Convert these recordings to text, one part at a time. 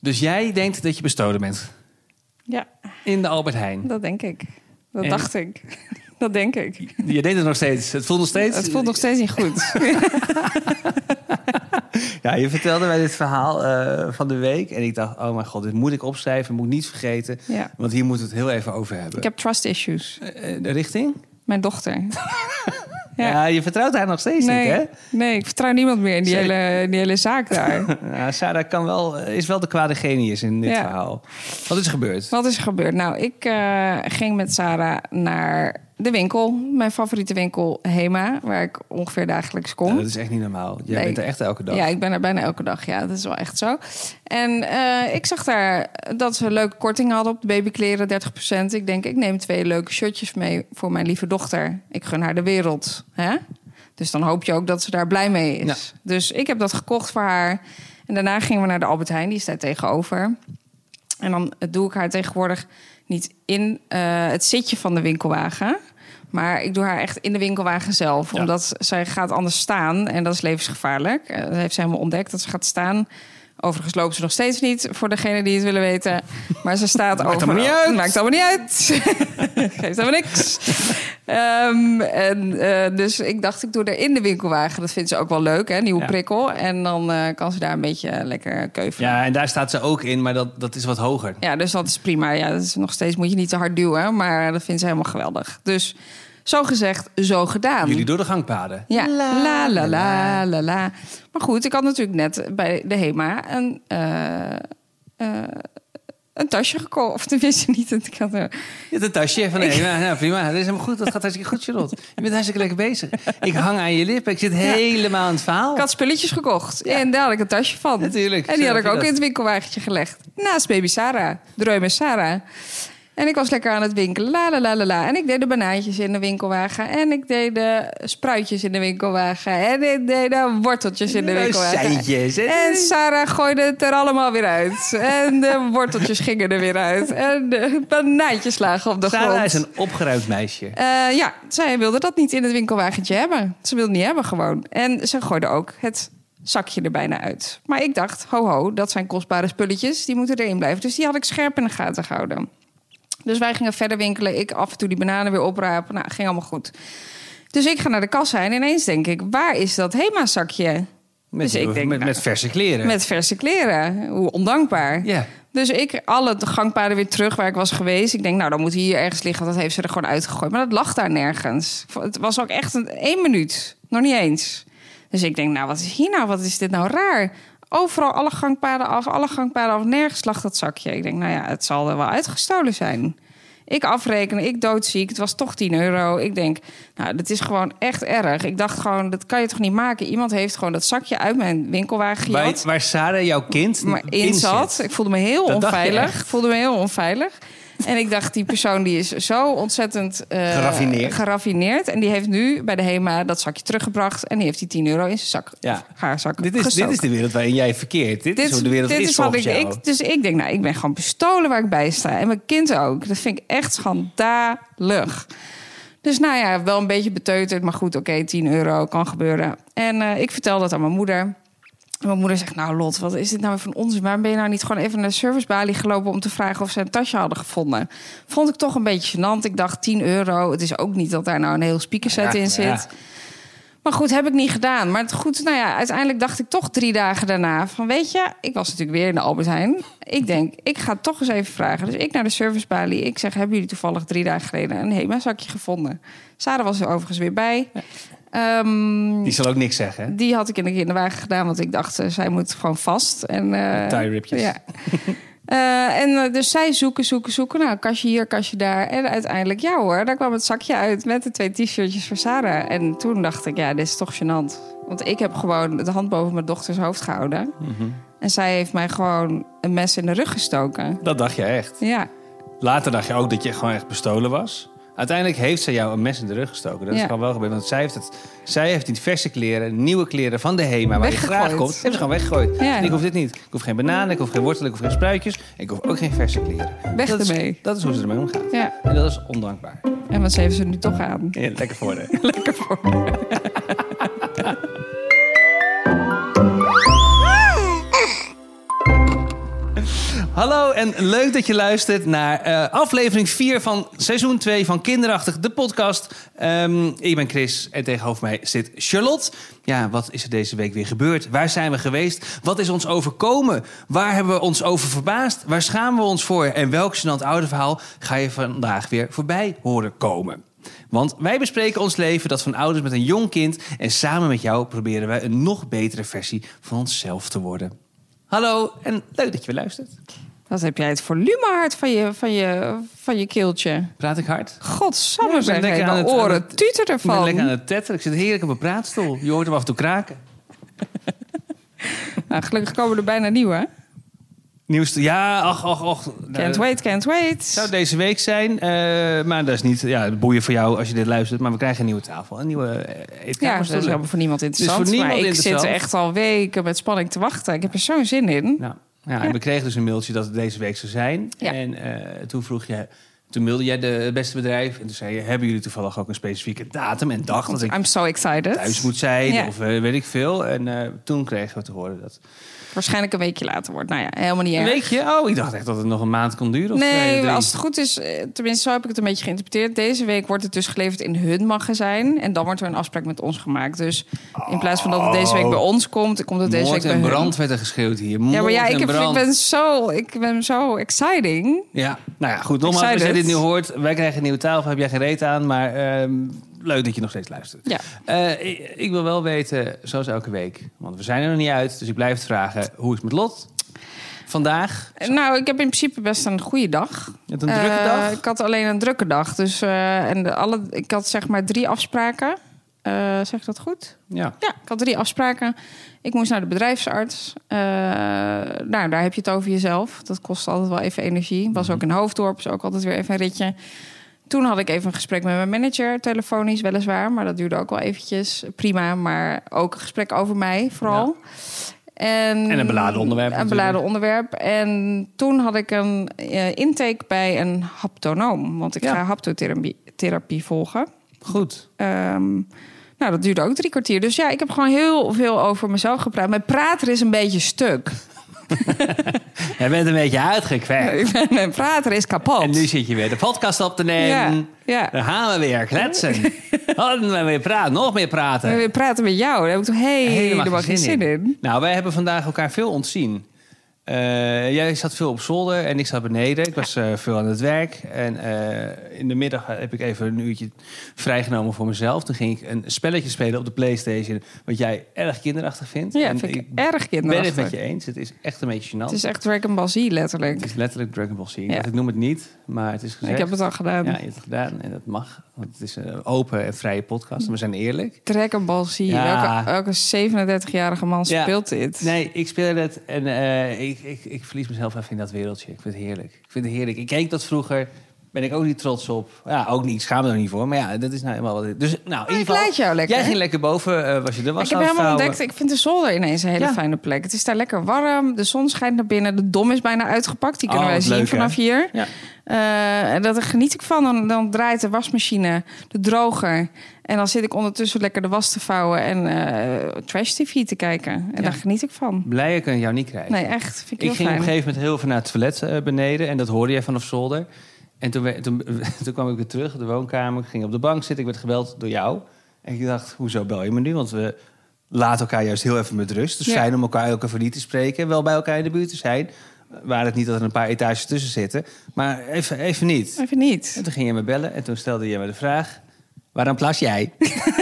Dus jij denkt dat je bestolen bent? Ja. In de Albert Heijn? Dat denk ik. Dat dacht ik. Dat denk ik. Je deed het nog steeds. Het voelt nog steeds? Het voelt nog steeds niet goed. Ja, je vertelde mij dit verhaal van de week. En ik dacht, oh mijn god, dit moet ik opschrijven. Moet ik niet vergeten. Ja. Want hier moeten we het heel even over hebben. Ik heb trust issues. De richting? Mijn dochter. Ja, je vertrouwt haar nog steeds niet, hè? Nee, ik vertrouw niemand meer in die hele zaak daar. Ja, Sarah is wel de kwade genius in dit verhaal. Wat is er gebeurd? Wat is er gebeurd? Nou, ik ging met Sarah naar de winkel. Mijn favoriete winkel, Hema, waar ik ongeveer dagelijks kom. Ja, dat is echt niet normaal. Jij bent er echt elke dag. Ja, ik ben er bijna elke dag. Ja, dat is wel echt zo. En ik zag daar dat ze leuke korting hadden op de babykleren, 30%. Ik denk, ik neem 2 leuke shirtjes mee voor mijn lieve dochter. Ik gun haar de wereld. Hè? Dus dan hoop je ook dat ze daar blij mee is. Ja. Dus ik heb dat gekocht voor haar. En daarna gingen we naar de Albert Heijn, die staat tegenover. En dan doe ik haar tegenwoordig niet in het zitje van de winkelwagen, maar ik doe haar echt in de winkelwagen zelf. Ja. Omdat zij gaat anders staan en dat is levensgevaarlijk. Dat heeft ze helemaal ontdekt, dat ze gaat staan. Overigens loopt ze nog steeds niet, voor degenen die het willen weten. Maar ze staat Maakt allemaal niet uit. Maakt allemaal niet uit. Geeft helemaal niks. Dus ik dacht, ik doe er in de winkelwagen. Dat vindt ze ook wel leuk, hè? Nieuwe prikkel. En dan kan ze daar een beetje lekker keuvelen. Ja, en daar staat ze ook in, maar dat is wat hoger. Ja, dus dat is prima. Ja, dat is nog steeds, moet je niet te hard duwen. Maar dat vindt ze helemaal geweldig. Dus zo gezegd, zo gedaan. Jullie door de gangpaden. Ja, la. Maar goed, ik had natuurlijk net bij de Hema een tasje gekocht. Of tenminste niet. Ik had Je hebt een tasje van de Hema. Nou, prima, dat is helemaal goed. Dat gaat hartstikke goed, Charlotte. Je bent hartstikke lekker bezig. Ik hang aan je lippen. Ik zit helemaal aan het verhaal. Ik had spulletjes gekocht. Ja. En daar had ik een tasje van. Natuurlijk. En die had ik ook in het winkelwagentje gelegd. Naast baby Sarah. Dreume Sarah. En ik was lekker aan het winkelen. La. En ik deed de banaantjes in de winkelwagen. En ik deed de spruitjes in de winkelwagen. En ik deed de worteltjes in de winkelwagen. En Sarah gooide het er allemaal weer uit. En de worteltjes gingen er weer uit. En de banaantjes lagen op de grond. Sarah is een opgeruimd meisje. Ja, zij wilde dat niet in het winkelwagentje hebben. Ze wilde het niet hebben gewoon. En ze gooide ook het zakje er bijna uit. Maar ik dacht, ho, dat zijn kostbare spulletjes. Die moeten erin blijven. Dus die had ik scherp in de gaten gehouden. Dus wij gingen verder winkelen. Ik af en toe die bananen weer oprapen. Nou, ging allemaal goed. Dus ik ga naar de kassa en ineens denk ik, waar is dat Hema-zakje? Met verse kleren. Met verse kleren. Hoe ondankbaar. Ja. Dus ik alle gangpaden weer terug waar ik was geweest. Ik denk, nou, dan moet hier ergens liggen. Dat heeft ze er gewoon uitgegooid. Maar dat lag daar nergens. Het was ook echt 1 minuut. Nog niet eens. Dus ik denk, nou, wat is hier nou? Wat is dit nou raar? Overal alle gangpaden af. Nergens lag dat zakje. Ik denk, nou ja, het zal er wel uitgestolen zijn. Ik afrekenen, ik doodziek. Het was toch €10. Ik denk, nou, dat is gewoon echt erg. Ik dacht gewoon, dat kan je toch niet maken? Iemand heeft gewoon dat zakje uit mijn winkelwagen gejat. Waar Sarah, jouw kind, in zat. Ik voelde me heel onveilig. En ik dacht, die persoon die is zo ontzettend geraffineerd. En die heeft nu bij de Hema dat zakje teruggebracht. En die heeft die €10 in zijn zak. Ja. Haar zak. Dit is de wereld waarin jij verkeert. Dit is hoe de wereld is volgens jou. Dus ik denk, nou, ik ben gewoon bestolen waar ik bij sta. En mijn kind ook. Dat vind ik echt schandalig. Dus nou ja, wel een beetje beteuterd. Maar goed, oké, €10 kan gebeuren. En ik vertel dat aan mijn moeder. En mijn moeder zegt, nou Lot, wat is dit nou van onzin? Waarom ben je nou niet gewoon even naar de servicebalie gelopen om te vragen of ze een tasje hadden gevonden? Vond ik toch een beetje gênant. Ik dacht €10. Het is ook niet dat daar nou een heel speakerset in zit. Ja. Maar goed, heb ik niet gedaan. Maar goed, nou ja, uiteindelijk dacht ik toch 3 dagen daarna van, weet je, ik was natuurlijk weer in de Albert Heijn. Ik denk, ik ga toch eens even vragen. Dus ik naar de servicebalie. Ik zeg, hebben jullie toevallig 3 dagen geleden een Hema-zakje gevonden? Sarah was er overigens weer bij. Ja. Die zal ook niks zeggen. Die had ik in de wagen gedaan, want ik dacht, zij moet gewoon vast. Tie-ripjes. Ja. Dus zij zoeken. Nou, kastje hier, kastje daar. En uiteindelijk, ja hoor, daar kwam het zakje uit met de 2 t-shirtjes voor Sarah. En toen dacht ik, ja, dit is toch gênant. Want ik heb gewoon de hand boven mijn dochters hoofd gehouden. Mm-hmm. En zij heeft mij gewoon een mes in de rug gestoken. Dat dacht je echt? Ja. Later dacht je ook dat je gewoon echt bestolen was? Uiteindelijk heeft ze jou een mes in de rug gestoken. Dat is gewoon wel gebeurd. Want zij heeft die verse kleren, nieuwe kleren van de Hema, waar je graag komt, heeft ze gewoon weggegooid. Ja. En ik hoef dit niet. Ik hoef geen bananen, ik hoef geen wortel, ik hoef geen spruitjes. Ik hoef ook geen verse kleren. Ermee. Dat is hoe ze ermee omgaat. Ja. En dat is ondankbaar. En wat heeft ze nu toch aan? Ja, lekker voor haar. Lekker voor haar. Hallo en leuk dat je luistert naar aflevering 4 van seizoen 2 van Kinderachtig, de podcast. Ik ben Chris en tegenover mij zit Charlotte. Ja, wat is er deze week weer gebeurd? Waar zijn we geweest? Wat is ons overkomen? Waar hebben we ons over verbaasd? Waar schamen we ons voor? En welk gênant ouderverhaal ga je vandaag weer voorbij horen komen? Want wij bespreken ons leven, dat van ouders met een jong kind. En samen met jou proberen wij een nog betere versie van onszelf te worden. Hallo en leuk dat je weer luistert. Wat heb jij het volume hard van je keeltje? Praat ik hard? Godsamme zeg, mijn oren tuteren ervan. Ik ben lekker aan het tetteren. Ik zit heerlijk op een praatstoel. Je hoort hem af en toe kraken. Nou, gelukkig komen er bijna nieuwe. Nieuwste, ja, ach. Can't wait. Zou deze week zijn, maar dat is niet het boeien voor jou als je dit luistert. Maar we krijgen een nieuwe tafel, een nieuwe eetkamer. Ja, dat is helemaal voor niemand interessant. Dus maar ik zit echt al weken met spanning te wachten. Ik heb er zo'n zin in. Nou, ja, en we kregen dus een mailtje dat het deze week zou zijn. Ja. En toen mailde jij het beste bedrijf. En toen zei je, hebben jullie toevallig ook een specifieke datum en dag dat ik I'm so excited. Thuis moet zijn of weet ik veel. En toen kregen we te horen dat waarschijnlijk een weekje later wordt. Nou ja, helemaal niet erg. Een weekje? Oh, ik dacht echt dat het nog een maand kon duren. Of nee, als het goed is, tenminste zo heb ik het een beetje geïnterpreteerd. Deze week wordt het dus geleverd in hun magazijn. En dan wordt er een afspraak met ons gemaakt. Dus in plaats van dat het deze week bij ons komt, komt het deze week bij hun. Moord en brand werd er geschreeuwd hier. Moord ja, maar ja, ik ben zo exciting. Ja, nou ja, goed. Nogmaals, als je dit nu hoort, wij krijgen een nieuwe tafel. Heb jij geen reet aan, maar leuk dat je nog steeds luistert. Ja. Ik wil wel weten, zoals elke week, want we zijn er nog niet uit, dus ik blijf het vragen. Hoe is het met Lot vandaag? Nou, ik heb in principe best een goede dag. Je had een drukke dag? Ik had alleen een drukke dag. Dus, ik had zeg maar 3 afspraken. Zeg ik dat goed? Ja. Ja, ik had 3 afspraken. Ik moest naar de bedrijfsarts. Nou, daar heb je het over jezelf. Dat kost altijd wel even energie. Was ook in Hoofddorp, dus ook altijd weer even een ritje. Toen had ik even een gesprek met mijn manager, telefonisch weliswaar. Maar dat duurde ook wel eventjes. Prima, maar ook een gesprek over mij vooral. Ja. En een beladen onderwerp. Een beladen onderwerp. En toen had ik een intake bij een haptonoom. Want ik ga haptotherapie volgen. Goed. Nou, dat duurde ook 3 kwartier. Dus ja, ik heb gewoon heel veel over mezelf gepraat. Mijn prater is een beetje stuk. Jij bent een beetje uitgekwekt. Mijn prater is kapot. En nu zit je weer de podcast op te nemen. Ja. Dan gaan we weer kletsen. We weer praten, nog meer praten. We weer praten met jou. Daar heb ik toch helemaal geen zin in. Nou, wij hebben vandaag elkaar veel ontzien. Jij zat veel op zolder en ik zat beneden. Ik was veel aan het werk. En in de middag heb ik even een uurtje vrijgenomen voor mezelf. Toen ging ik een spelletje spelen op de PlayStation. Wat jij erg kinderachtig vindt. Ja, vind ik erg kinderachtig. Ben het met je eens. Het is echt een beetje gênant. Het is echt Dragon Ball Z, letterlijk. Het is letterlijk Dragon Ball Z. Ja. Ik noem het niet, maar het is gezegd. Ik heb het al gedaan. Ja, je hebt het gedaan en dat mag. Want het is een open en vrije podcast. En we zijn eerlijk. Dragon Ball Z. Ja. Welke 37-jarige man speelt dit? Nee, ik speel het en ik verlies mezelf even in dat wereldje. Ik vind het heerlijk. Ik keek dat vroeger. Ben ik ook niet trots op. Ja, ook niet. Ik schaam me er niet voor. Maar ja, dat is nou helemaal wat. Dus nou, in ieder geval. Jou lekker. Jij ging lekker boven. Was je er was. Ik heb helemaal ontdekt. Ik vind de zolder ineens een hele fijne plek. Het is daar lekker warm. De zon schijnt naar binnen. De dom is bijna uitgepakt. Die kunnen wij zien leuk, vanaf hier. Ja. En daar geniet ik van. Dan draait de wasmachine, de droger. En dan zit ik ondertussen lekker de was te vouwen en trash TV te kijken. En daar geniet ik van. Blij ik jou niet krijgen. Nee, echt. Vind ik ging fijn. Op een gegeven moment heel veel naar het toilet beneden. En dat hoorde jij vanaf zolder. En toen kwam ik weer terug, de woonkamer. Ik ging op de bank zitten. Ik werd gebeld door jou. En ik dacht, hoezo bel je me nu? Want we laten elkaar juist heel even met rust. Dus fijn om elkaar ook even niet te spreken. Wel bij elkaar in de buurt te zijn. Waar het niet dat er een paar etages tussen zitten. Maar even niet. Even niet. En toen ging je me bellen. En toen stelde je me de vraag, waarom plas jij?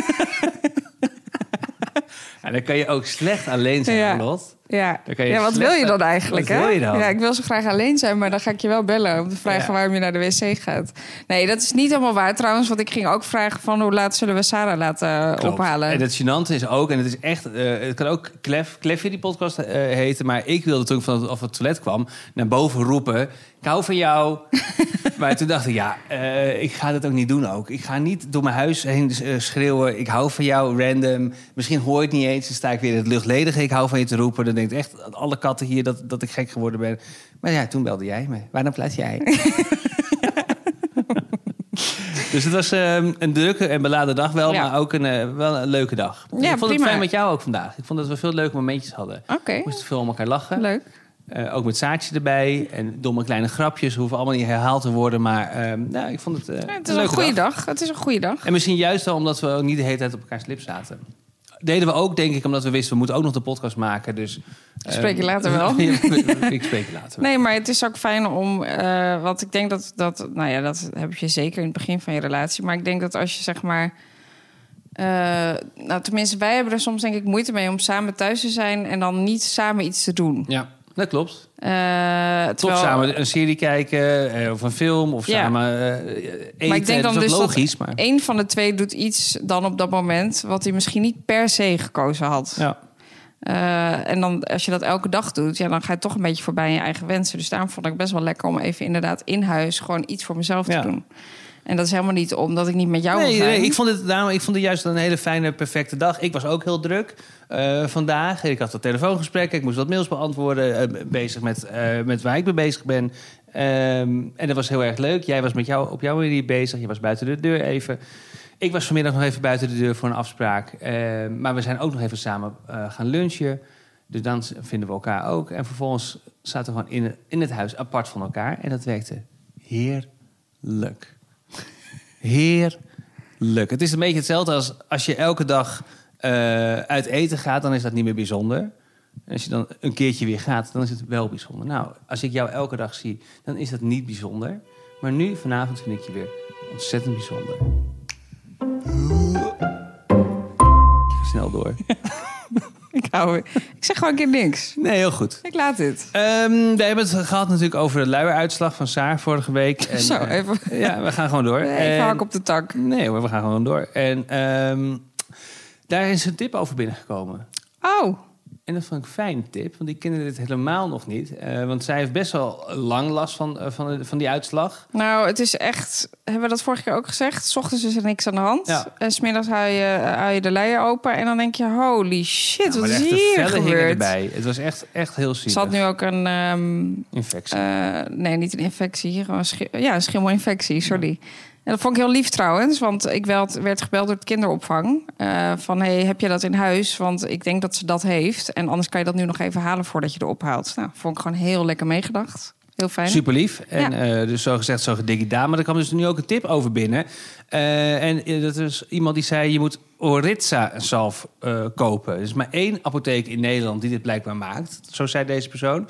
En dan kan je ook slecht alleen zijn, Lot. Ja, wat wil je dan eigenlijk? Wat wil je dan? Ja, ik wil zo graag alleen zijn, maar dan ga ik je wel bellen om te vragen waarom je naar de wc gaat. Nee, dat is niet helemaal waar trouwens, want ik ging ook vragen van hoe laat zullen we Sarah laten ophalen. En het gênante is ook, en het is echt, het kan ook Klefje die podcast heten, maar ik wilde toen ik vanaf het toilet kwam naar boven roepen, ik hou van jou. Maar toen dacht ik, ik ga dat ook niet doen ook. Ik ga niet door mijn huis heen schreeuwen, ik hou van jou, random. Misschien hoor je het niet eens, dan sta ik weer in het luchtledige, ik hou van je te roepen. Dan denkt echt alle katten hier dat ik gek geworden ben. Maar ja, toen belde jij me. Waarom plaats jij? Dus het was een drukke en beladen dag wel, maar ook wel een leuke dag. Ja, ik vond het fijn met jou ook vandaag. Ik vond dat we veel leuke momentjes hadden. Okay. We moesten veel om elkaar lachen. Leuk. Ook met Saartje erbij. En domme kleine grapjes hoeven allemaal niet herhaald te worden. Maar ik vond het het is een goede dag. Het is een goede dag. En misschien juist wel omdat we ook niet de hele tijd op elkaars lip zaten. Deden we ook, denk ik, omdat we wisten... we moeten ook nog de podcast maken. Dus, spreek je later wel. Ik spreek je later wel. Nee, maar het is ook fijn om... want ik denk dat... Nou ja, dat heb je zeker in het begin van je relatie. Maar ik denk dat als je zeg maar... nou, tenminste, wij hebben er soms denk ik moeite mee... om samen thuis te zijn en dan niet samen iets te doen. Ja, dat klopt. Terwijl... samen een serie kijken of een film of samen eten. Maar ik denk dan dat is dus logisch, dat maar... één van de twee doet iets dan op dat moment... wat hij misschien niet per se gekozen had. Ja. En dan als je dat elke dag doet... ja, dan ga je toch een beetje voorbij je eigen wensen. Dus daarom vond ik best wel lekker om even inderdaad in huis... gewoon iets voor mezelf te doen. En dat is helemaal niet omdat ik niet met jou wil zijn. Nee, ik vond het juist een hele fijne, perfecte dag. Ik was ook heel druk vandaag. Ik had een telefoongesprek. Ik moest wat mails beantwoorden. Bezig met waar ik mee bezig ben. En dat was heel erg leuk. Jij was op jouw manier bezig. Je was buiten de deur even. Ik was vanmiddag nog even buiten de deur voor een afspraak. Maar we zijn ook nog even samen gaan lunchen. Dus dan vinden we elkaar ook. En vervolgens zaten we gewoon in het huis apart van elkaar. En dat werkte heerlijk. Heerlijk. Het is een beetje hetzelfde als je elke dag uit eten gaat, dan is dat niet meer bijzonder. En als je dan een keertje weer gaat, dan is het wel bijzonder. Nou, als ik jou elke dag zie, dan is dat niet bijzonder. Maar nu, vanavond, vind ik je weer ontzettend bijzonder. Ik ga snel door. Ik zeg gewoon een keer niks. Nee, heel goed. Ik laat dit. We hebben het gehad natuurlijk over de luieruitslag van Saar vorige week. En, Zo, even... ja, we gaan gewoon door. Even hak op de tak. Nee hoor, we gaan gewoon door. En daar is een tip over binnengekomen. Oh. En dat vond ik een fijne tip, want die kende dit helemaal nog niet. Want zij heeft best wel lang last van die uitslag. Nou, het is echt... Hebben we dat vorige keer ook gezegd? 's Ochtends is er niks aan de hand. Ja. En 's middags hou je de luier open. En dan denk je, holy shit, wat is hier gebeurd? Erbij. Het was echt heel zielig. Ze had nu ook een... infectie. Nee, niet een infectie. Gewoon een schimmelinfectie, sorry. Ja. En dat vond ik heel lief trouwens, want ik werd gebeld door het kinderopvang. Van, hey, heb je dat in huis? Want ik denk dat ze dat heeft. En anders kan je dat nu nog even halen voordat je erop haalt. Nou, vond ik gewoon heel lekker meegedacht. Heel fijn. Super lief. En dus zo gezegd, zo gedikkie. Maar er kwam dus nu ook een tip over binnen. En dat is iemand die zei, je moet Oritza-zalf kopen. Er is maar 1 apotheek in Nederland die dit blijkbaar maakt. Zo zei deze persoon.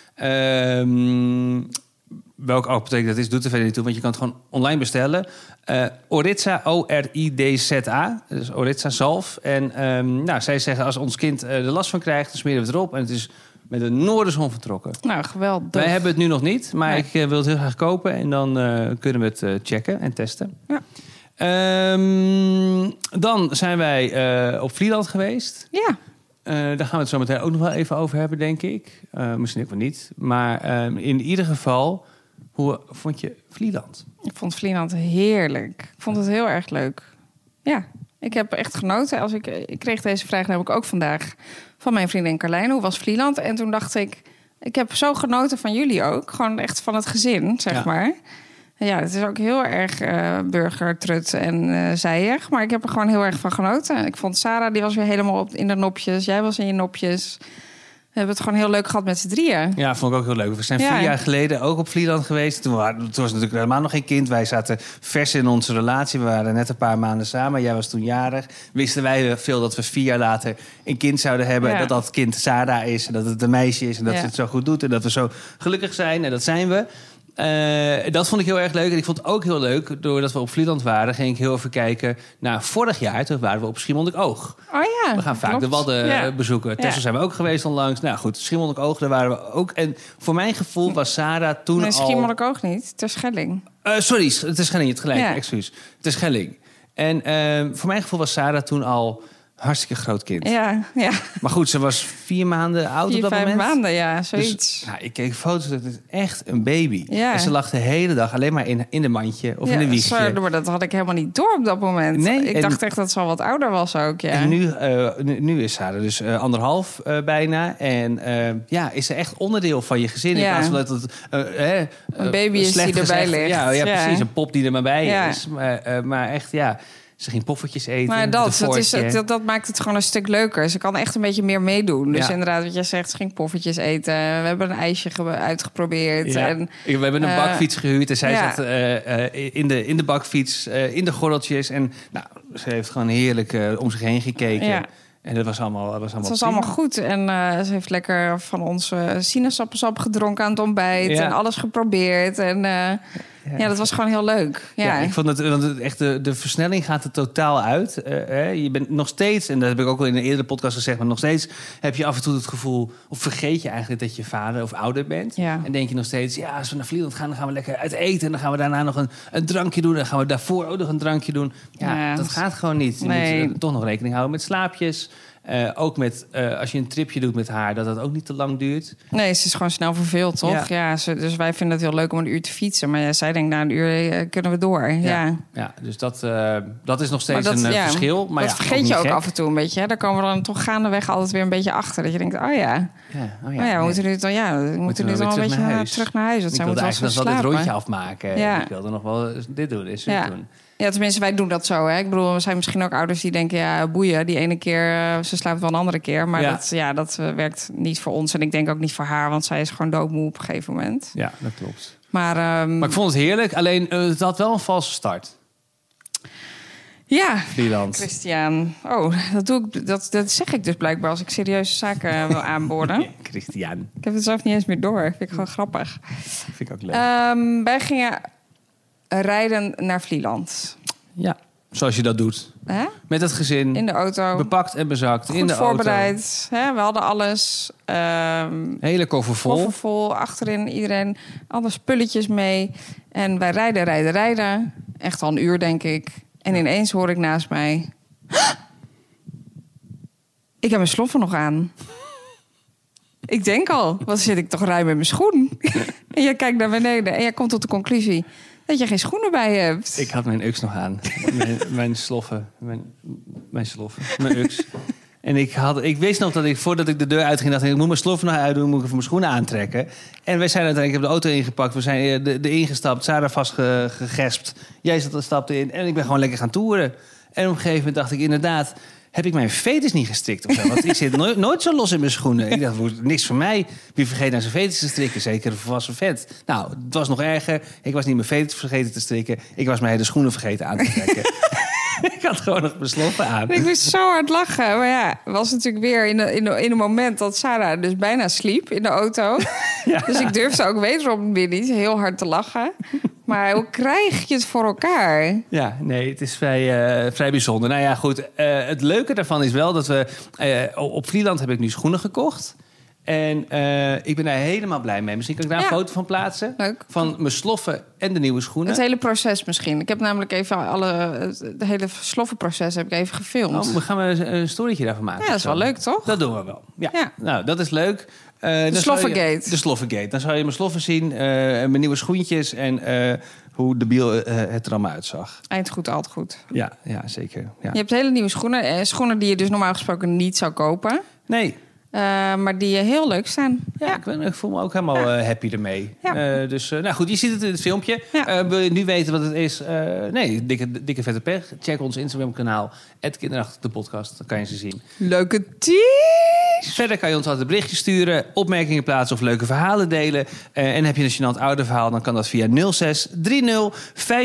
Welke apotheek dat is, doet er verder niet toe, want je kan het gewoon online bestellen. Oritza, O-R-I-D-Z-A, dus Oritza zalf. En zij zeggen, als ons kind er last van krijgt, dan smeren we het erop. En het is met een noorderzon vertrokken. Nou, geweldig. Wij hebben het nu nog niet, maar ik wil het heel graag kopen. En dan kunnen we het checken en testen. Ja. Dan zijn wij op Vlieland geweest. Ja. Daar gaan we het zo meteen ook nog wel even over hebben, denk ik. Misschien ook wel niet. Maar in ieder geval, hoe vond je Vlieland? Ik vond Vlieland heerlijk. Ik vond het heel erg leuk. Ja, ik heb echt genoten. Ik kreeg deze vraag namelijk ook vandaag van mijn vriendin Carlijn. Hoe was Vlieland? En toen dacht ik heb zo genoten van jullie ook. Gewoon echt van het gezin, zeg maar. Ja, het is ook heel erg burgertrut en zijig. Maar ik heb er gewoon heel erg van genoten. Ik vond Sarah, die was weer helemaal in de nopjes. Jij was in je nopjes. We hebben het gewoon heel leuk gehad met z'n drieën. Ja, vond ik ook heel leuk. We zijn 4 jaar geleden ook op Vlieland geweest. Toen was natuurlijk helemaal nog geen kind. Wij zaten vers in onze relatie. We waren net een paar maanden samen. Jij was toen jarig. Wisten wij veel dat we 4 jaar later een kind zouden hebben. Ja. Dat kind Sarah is. En dat het een meisje is. En dat ze het zo goed doet. En dat we zo gelukkig zijn. En dat zijn we. Dat vond ik heel erg leuk. En ik vond het ook heel leuk, doordat we op Vlieland waren, ging ik heel even kijken naar vorig jaar. Toen waren we op Schiermonnikoog. Oh ja, we gaan vaak de Wadden bezoeken. Texel zijn we ook geweest onlangs. Nou goed, Schiermonnikoog, daar waren we ook. En voor mijn gevoel was Sarah toen al... Schiermonnikoog niet, Terschelling. Sorry, Terschelling, het gelijk, excuus. Terschelling. En voor mijn gevoel was Sarah toen al hartstikke groot kind. Ja. Maar goed, ze was 4 maanden oud op dat moment. 4-5 maanden, ja, zoiets. Dus, ik keek foto's, dat is echt een baby. Ja. En ze lag de hele dag alleen maar in de mandje of in een wiegje. Sorry, maar dat had ik helemaal niet door op dat moment. Nee, ik dacht echt dat ze al wat ouder was ook, ja. En nu is Sarah dus 1,5 bijna. En is ze echt onderdeel van je gezin. Ja. In plaats van dat het een baby is die erbij ligt. Ja, precies. Een pop die er maar bij is. Maar echt, Ze ging poffertjes eten. Maar dat maakt het gewoon een stuk leuker. Ze kan echt een beetje meer meedoen. Dus inderdaad, wat jij zegt, ze ging poffertjes eten. We hebben een ijsje uitgeprobeerd. Ja. En, we hebben een bakfiets gehuurd. En zij zat in de bakfiets, in de gordeltjes. En nou, ze heeft gewoon heerlijk om zich heen gekeken. Ja. En dat was allemaal het was allemaal goed. En ze heeft lekker van onze sinaasappelsap gedronken aan het ontbijt. En alles geprobeerd. En ja, dat was gewoon heel leuk. Ja, ik vond het, want echt de versnelling gaat er totaal uit. Je bent nog steeds, en dat heb ik ook al in een eerdere podcast gezegd, maar nog steeds heb je af en toe het gevoel, of vergeet je eigenlijk dat je vader of ouder bent. Ja. En denk je nog steeds, als we naar Vlieland gaan, dan gaan we lekker uit eten. En dan gaan we daarna nog een drankje doen. En dan gaan we daarvoor ook nog een drankje doen. Ja, dat gaat gewoon niet. Je moet toch nog rekening houden met slaapjes. Ook met, als je een tripje doet met haar, dat ook niet te lang duurt. Nee, ze is gewoon snel verveeld, toch? Ja, dus wij vinden het heel leuk om een uur te fietsen. Maar zij denkt, na een uur kunnen we door. Ja, dus dat is nog steeds een verschil. Maar dat vergeet je ook af en toe een beetje. Hè? Daar komen we dan toch gaandeweg altijd weer een beetje achter. Dat je denkt, we moeten nu dan, een beetje terug naar huis. Ik wilde eigenlijk nog wel dit rondje afmaken. Ja. Ik wilde nog wel dit doen, doen. Ja, tenminste, wij doen dat zo. Hè? Ik bedoel, er zijn misschien ook ouders die denken, boeien, die ene keer, ze slaapt wel een andere keer. Maar dat werkt niet voor ons. En ik denk ook niet voor haar, want zij is gewoon doodmoe op een gegeven moment. Ja, dat klopt. Maar ik vond het heerlijk, alleen het had wel een valse start. Ja, Vlieland. Christian. Oh, dat zeg ik dus blijkbaar als ik serieuze zaken wil aanboren. Christian. Ik heb het zelf niet eens meer door. Vind ik gewoon grappig. Vind ik ook leuk. Wij gingen rijden naar Vlieland. Ja, zoals je dat doet. Met het gezin. In de auto. Bepakt en bezakt. Goed in de voorbereid. auto. We hadden alles. Hele koffer vol. Koffer vol. Achterin iedereen. Alle spulletjes mee. En wij rijden. Echt al een uur, denk ik. En ineens hoor ik naast mij... Ik heb mijn sloffen nog aan. Ik denk al, wat zit ik toch ruim in mijn schoen? En jij kijkt naar beneden en jij komt tot de conclusie dat je geen schoenen bij hebt. Ik had mijn uks nog aan. mijn sloffen. Mijn uks. En ik wist nog dat ik, voordat ik de deur uitging, dacht ik moet mijn sloffen nog uitdoen, moet ik even mijn schoenen aantrekken. En wij zijn uiteindelijk, ik heb de auto ingepakt, we zijn erin gestapt, Sarah vastgegespt. Jij stapte in en ik ben gewoon lekker gaan toeren. En op een gegeven moment dacht ik inderdaad, heb ik mijn veters niet gestrikt of zo? Want ik zit nooit zo los in mijn schoenen. Ik dacht, niks voor mij. Wie vergeet nou zijn veters te strikken? Zeker een volwassen vent. Nou, het was nog erger. Ik was niet mijn veters vergeten te strikken. Ik was mijn hele schoenen vergeten aan te trekken. Ik had gewoon nog mijn sloffen aan. Ik moest zo hard lachen. Maar ja, het was natuurlijk weer in een moment dat Sarah dus bijna sliep in de auto. Ja. Dus ik durfde ook wederom weer niet heel hard te lachen. Maar hoe krijg je het voor elkaar? Ja, nee, het is vrij bijzonder. Nou ja, goed. Het leuke daarvan is wel dat we... op Vlieland heb ik nu schoenen gekocht. En ik ben daar helemaal blij mee. Misschien kan ik daar een foto van plaatsen. Leuk. Van mijn sloffen en de nieuwe schoenen. Het hele proces misschien. Ik heb namelijk even het hele sloffenproces heb ik even gefilmd. We gaan een storytje daarvan maken. Ja, dat is wel leuk, toch? Dat doen we wel. Ja. Nou, dat is leuk. De Sloffengate. De Sloffengate. Dan zou je mijn sloffen zien, mijn nieuwe schoentjes en hoe debiel het er allemaal uitzag. Eind goed, altijd goed. Ja, zeker. Ja. Je hebt hele nieuwe schoenen. Schoenen die je dus normaal gesproken niet zou kopen. Nee. Maar die heel leuk staan. Ja. Ik voel me ook helemaal happy ermee. Ja. Dus nou goed, je ziet het in het filmpje. Ja. Wil je nu weten wat het is? Dikke vette pech. Check ons Instagram-kanaal. @kinderachtig de podcast. Dan kan je ze zien. Leuke tips. Verder kan je ons altijd berichtjes sturen, opmerkingen plaatsen of leuke verhalen delen. En heb je een gênant ouderverhaal, dan kan dat via 0630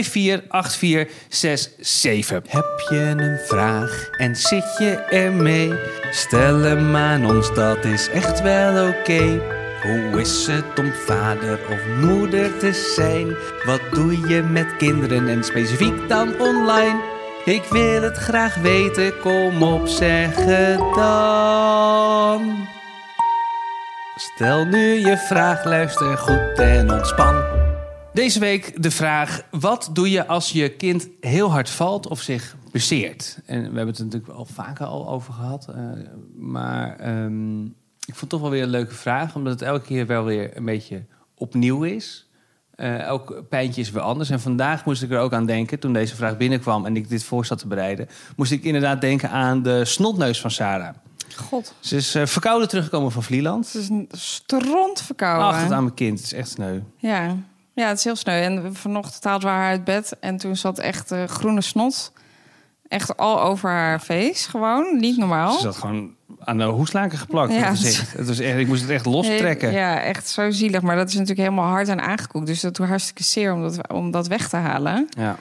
548467. Heb je een vraag en zit je ermee? Stel hem aan ons, dat is echt wel oké. Hoe is het om vader of moeder te zijn? Wat doe je met kinderen en specifiek dan online? Ik wil het graag weten, kom op, zeg het dan. Stel nu je vraag, luister goed en ontspan. Deze week de vraag, wat doe je als je kind heel hard valt of zich bezeert? En we hebben het er natuurlijk al vaker over gehad. Maar ik vond het toch wel weer een leuke vraag, omdat het elke keer wel weer een beetje opnieuw is. Elk pijntje is weer anders. En vandaag moest ik er ook aan denken, toen deze vraag binnenkwam en ik dit voor zat te bereiden, moest ik inderdaad denken aan de snotneus van Sarah. God. Ze is verkouden teruggekomen van Vlieland. Ze is een stront verkouden. Ach, het aan mijn kind. Het is echt sneu. Ja, het is heel sneu. En vanochtend haalden we haar uit bed en toen zat echt groene snot. Echt al over haar face, gewoon. Niet normaal. Ze zat gewoon aan de hoeslaken geplakt. Ja, het was echt, ik moest het echt lostrekken. Ja, echt zo zielig. Maar dat is natuurlijk helemaal hard en aangekoekt. Dus dat doet hartstikke zeer om dat weg te halen. Ja.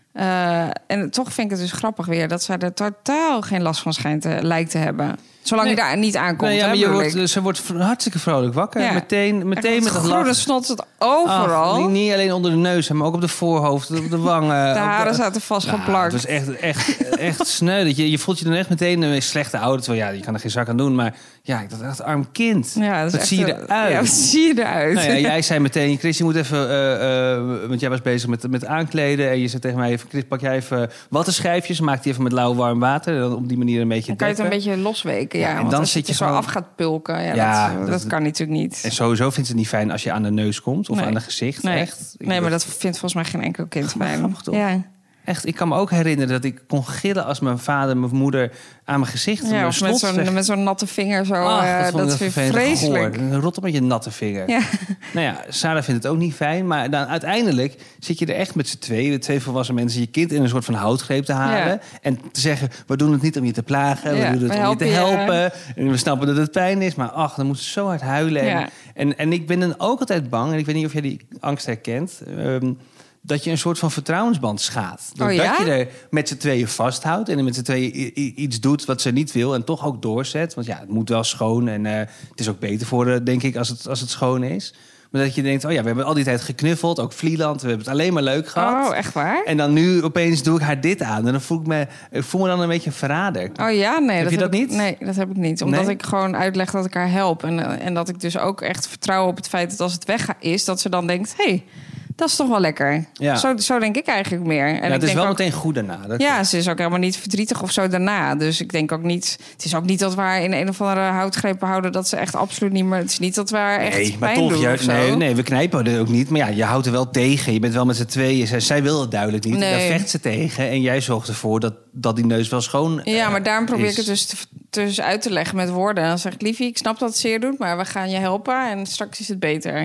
En toch vind ik het dus grappig weer... dat zij er totaal geen last van lijkt te hebben. Zolang je daar niet aankomt. Nee, maar ze wordt hartstikke vrolijk wakker. Ja. Meteen met een lach. Groene snot zit overal. Niet alleen onder de neus, maar ook op de voorhoofd, op de wangen. De haren zaten vastgeplakt. Het was echt sneu. Je voelt je dan echt meteen een slechte ouder. Terwijl je kan er geen zak aan doen. Maar ja, ik dacht echt arm kind. Ja, wat zie je eruit? Ja, wat zie je eruit? Nou ja, jij zei meteen, Chris, je moet even... want jij was bezig met aankleden. En je zei tegen mij, even, Chris, pak jij even wattenschijfjes. Maak die even met lauw warm water. En dan op die manier een beetje dan kan je het een beetje losweken. Ja, en dan zit je zo af gaat pulken. Dat kan natuurlijk niet. En sowieso vindt het niet fijn als je aan de neus komt of aan het gezicht. Nee, echt. Maar dat vindt volgens mij geen enkel kind fijn. Ja. Echt, ik kan me ook herinneren dat ik kon gillen als mijn vader en mijn moeder aan mijn gezicht. Ja, of met zo'n natte vinger. Dat vind ik vreselijk. Rot op met je natte vinger. Ja. Nou ja, Sarah vindt het ook niet fijn. Maar dan uiteindelijk zit je er echt met z'n tweeën. Twee volwassen mensen, je kind in een soort van houtgreep te halen. Ja. En te zeggen, we doen het niet om je te plagen. We doen het om je te helpen. En we snappen dat het pijn is. Maar dan moet ze zo hard huilen. Ja. En ik ben dan ook altijd bang. En ik weet niet of jij die angst herkent... dat je een soort van vertrouwensband schaadt. Doordat je er met z'n tweeën vasthoudt... en er met z'n tweeën iets doet wat ze niet wil... en toch ook doorzet. Want het moet wel schoon. En het is ook beter voor denk ik, als het schoon is. Maar dat je denkt, we hebben al die tijd geknuffeld. Ook Vlieland, we hebben het alleen maar leuk gehad. Oh, echt waar? En dan nu opeens doe ik haar dit aan. En dan voel ik me dan een beetje een verrader. Oh ja, nee. Heb je dat niet? Nee, dat heb ik niet. Omdat ik gewoon uitleg dat ik haar help. En dat ik dus ook echt vertrouw op het feit dat als het weg is... dat ze dan denkt, hey, dat is toch wel lekker. Ja. Zo denk ik eigenlijk meer. En het is wel ook, meteen goed daarna. Ze is ook helemaal niet verdrietig of zo daarna. Dus ik denk ook niet... Het is ook niet dat we haar in een of andere houtgrepen houden... dat ze echt absoluut niet meer... Het is niet dat we haar echt pijn doen. Nee, we knijpen er ook niet. Maar je houdt er wel tegen. Je bent wel met z'n tweeën. Zij wil het duidelijk niet. Nee. Daar vecht ze tegen. En jij zorgt ervoor dat die neus wel schoon Ja, maar daarom probeer ik het dus uit te leggen met woorden. Dan zeg ik, liefie, ik snap dat het zeer doet... maar we gaan je helpen en straks is het beter.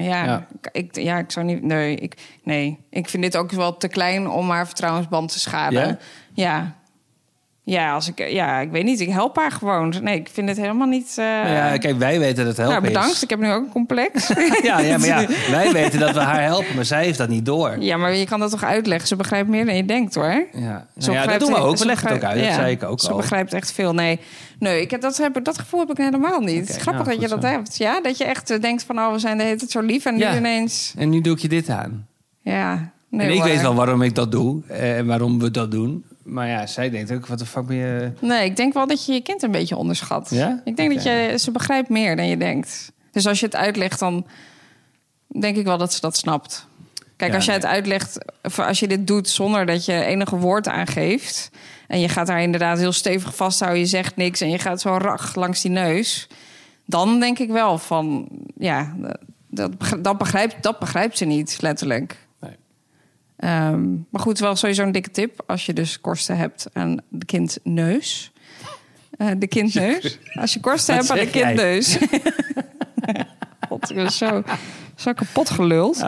Ik zou niet... Nee, ik vind dit ook wel te klein om haar vertrouwensband te schaden. Ja, ik weet niet. Ik help haar gewoon. Nee, ik vind het helemaal niet... kijk, wij weten dat het helpen bedankt. is. Ik heb nu ook een complex. Wij weten dat we haar helpen, maar zij heeft dat niet door. Ja, maar je kan dat toch uitleggen? Ze begrijpt meer dan je denkt, hoor. Ja, dat doen we ook. We leggen het ook uit. Dat zei ik ook al. Ze begrijpt echt veel. Nee, dat gevoel heb ik helemaal niet. Okay, grappig dat je dat hebt. Ja, dat je echt denkt van, we zijn de hele tijd zo lief. En nu ineens... En nu doe ik je dit aan. Ja. Nee, en ik weet wel waarom ik dat doe. En waarom we dat doen. Maar zij denkt ook, wat de fuck ben je... Nee, ik denk wel dat je je kind een beetje onderschat. Ja? Ik denk dat ze begrijpt meer dan je denkt. Dus als je het uitlegt, dan denk ik wel dat ze dat snapt. Kijk, als jij het uitlegt, als je dit doet zonder dat je enige woord aangeeft... en je gaat haar inderdaad heel stevig vasthouden, je zegt niks... en je gaat zo rag langs die neus... dan denk ik wel van, dat begrijpt ze niet, letterlijk. Maar goed, wel sowieso een dikke tip. Als je dus korsten hebt aan de kindneus. De kindneus. Als je korsten hebt aan de kindneus. God, ik ben zo kapot geluld.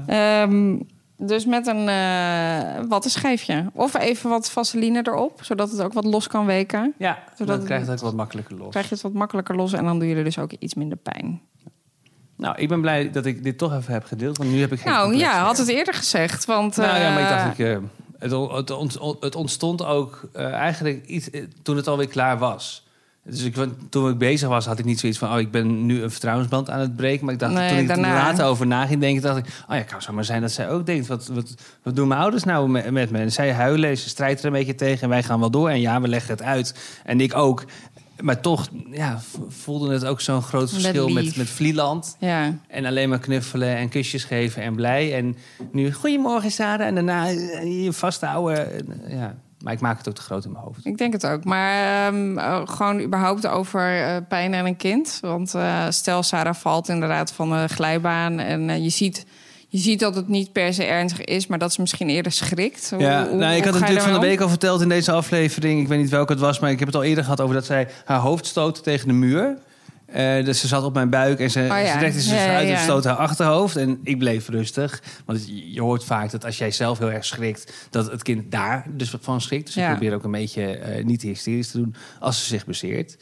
Dus met een wattenschijfje. Of even wat vaseline erop. Zodat het ook wat los kan weken. Ja, zodat dan krijg je het ook wat makkelijker los. Krijg je het wat makkelijker los. En dan doe je er dus ook iets minder pijn. Nou, ik ben blij dat ik dit toch even heb gedeeld. Want nu heb ik geen had het eerder gezegd. Want, maar ik dacht, het ontstond ook eigenlijk iets toen het alweer klaar was. Dus toen ik bezig was, had ik niet zoiets van... ik ben nu een vertrouwensband aan het breken. Maar ik dacht, toen ik er later over na ging denken... dacht ik, het kan zo maar zijn dat zij ook denkt... wat doen mijn ouders nou met me? En zij huilen, ze strijden er een beetje tegen... en wij gaan wel door. En we leggen het uit. En ik ook... Maar toch voelde het ook zo'n groot verschil met Vlieland. Ja. En alleen maar knuffelen en kusjes geven en blij. En nu, goedemorgen Sarah. En daarna je vasthouden. Ja. Maar ik maak het ook te groot in mijn hoofd. Ik denk het ook. Maar gewoon überhaupt over pijn en een kind. Want stel Sarah valt inderdaad van de glijbaan. En je ziet dat het niet per se ernstig is, maar dat ze misschien eerder schrikt. Ik had het natuurlijk van de week al verteld in deze aflevering. Ik weet niet welke het was, maar ik heb het al eerder gehad over dat zij haar hoofd stootte tegen de muur. Dus ze zat op mijn buik en ze rekte zich uit en stoot haar achterhoofd. En ik bleef rustig. Want je hoort vaak dat als jij zelf heel erg schrikt, dat het kind daar dus van schrikt. Dus ik probeer ook een beetje niet hysterisch te doen als ze zich bezeert.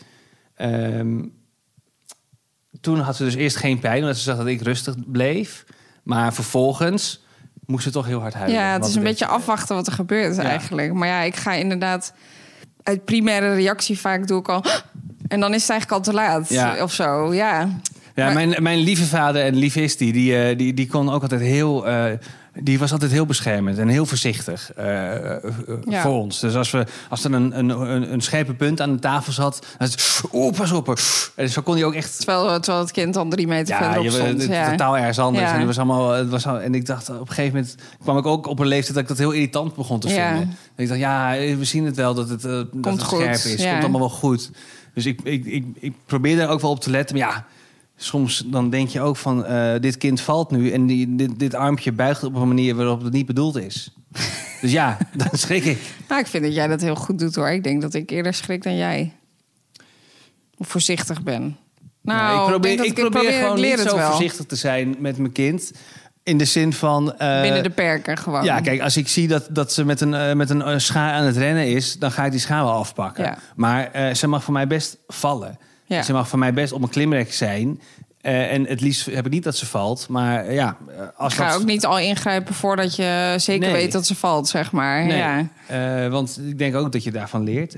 Toen had ze dus eerst geen pijn, omdat ze zag dat ik rustig bleef. Maar vervolgens moest ze toch heel hard huilen. Ja, het is een beetje afwachten wat er gebeurt eigenlijk. Maar ja, ik ga inderdaad uit primaire reactie vaak doe ik al... En dan is het eigenlijk al te laat of zo, Ja, maar... mijn lieve vader en lief die kon ook altijd heel... die was altijd heel beschermend en heel voorzichtig voor ons. Dus als er een scherpe punt aan de tafel zat... dan pas op. En zo kon hij ook echt... Terwijl het kind dan 3 meter verderop stond. Totaal ergens anders. Ja. En, en ik dacht, op een gegeven moment kwam ik ook op een leeftijd... dat ik dat heel irritant begon te vinden. En ik dacht, we zien het wel dat het scherp is. Het komt allemaal wel goed. Dus ik probeer er ook wel op te letten. Maar ja, soms dan denk je ook van... dit kind valt nu en dit armpje buigt op een manier waarop het niet bedoeld is. Dus ja, dan schrik ik. Nou, ik vind dat jij dat heel goed doet, hoor. Ik denk dat ik eerder schrik dan jij. Of voorzichtig ben. Nou, ik probeer gewoon niet zo voorzichtig te zijn met mijn kind... In de zin van... binnen de perken gewoon. Ja, kijk, als ik zie dat ze met een schaar aan het rennen is... dan ga ik die schaar wel afpakken. Ja. Maar ze mag voor mij best vallen. Ja. Ze mag voor mij best op een klimrek zijn. En het liefst heb ik niet dat ze valt. Maar als ga ook niet al ingrijpen voordat je zeker weet dat ze valt, zeg maar. Nee. Ja. Want ik denk ook dat je daarvan leert.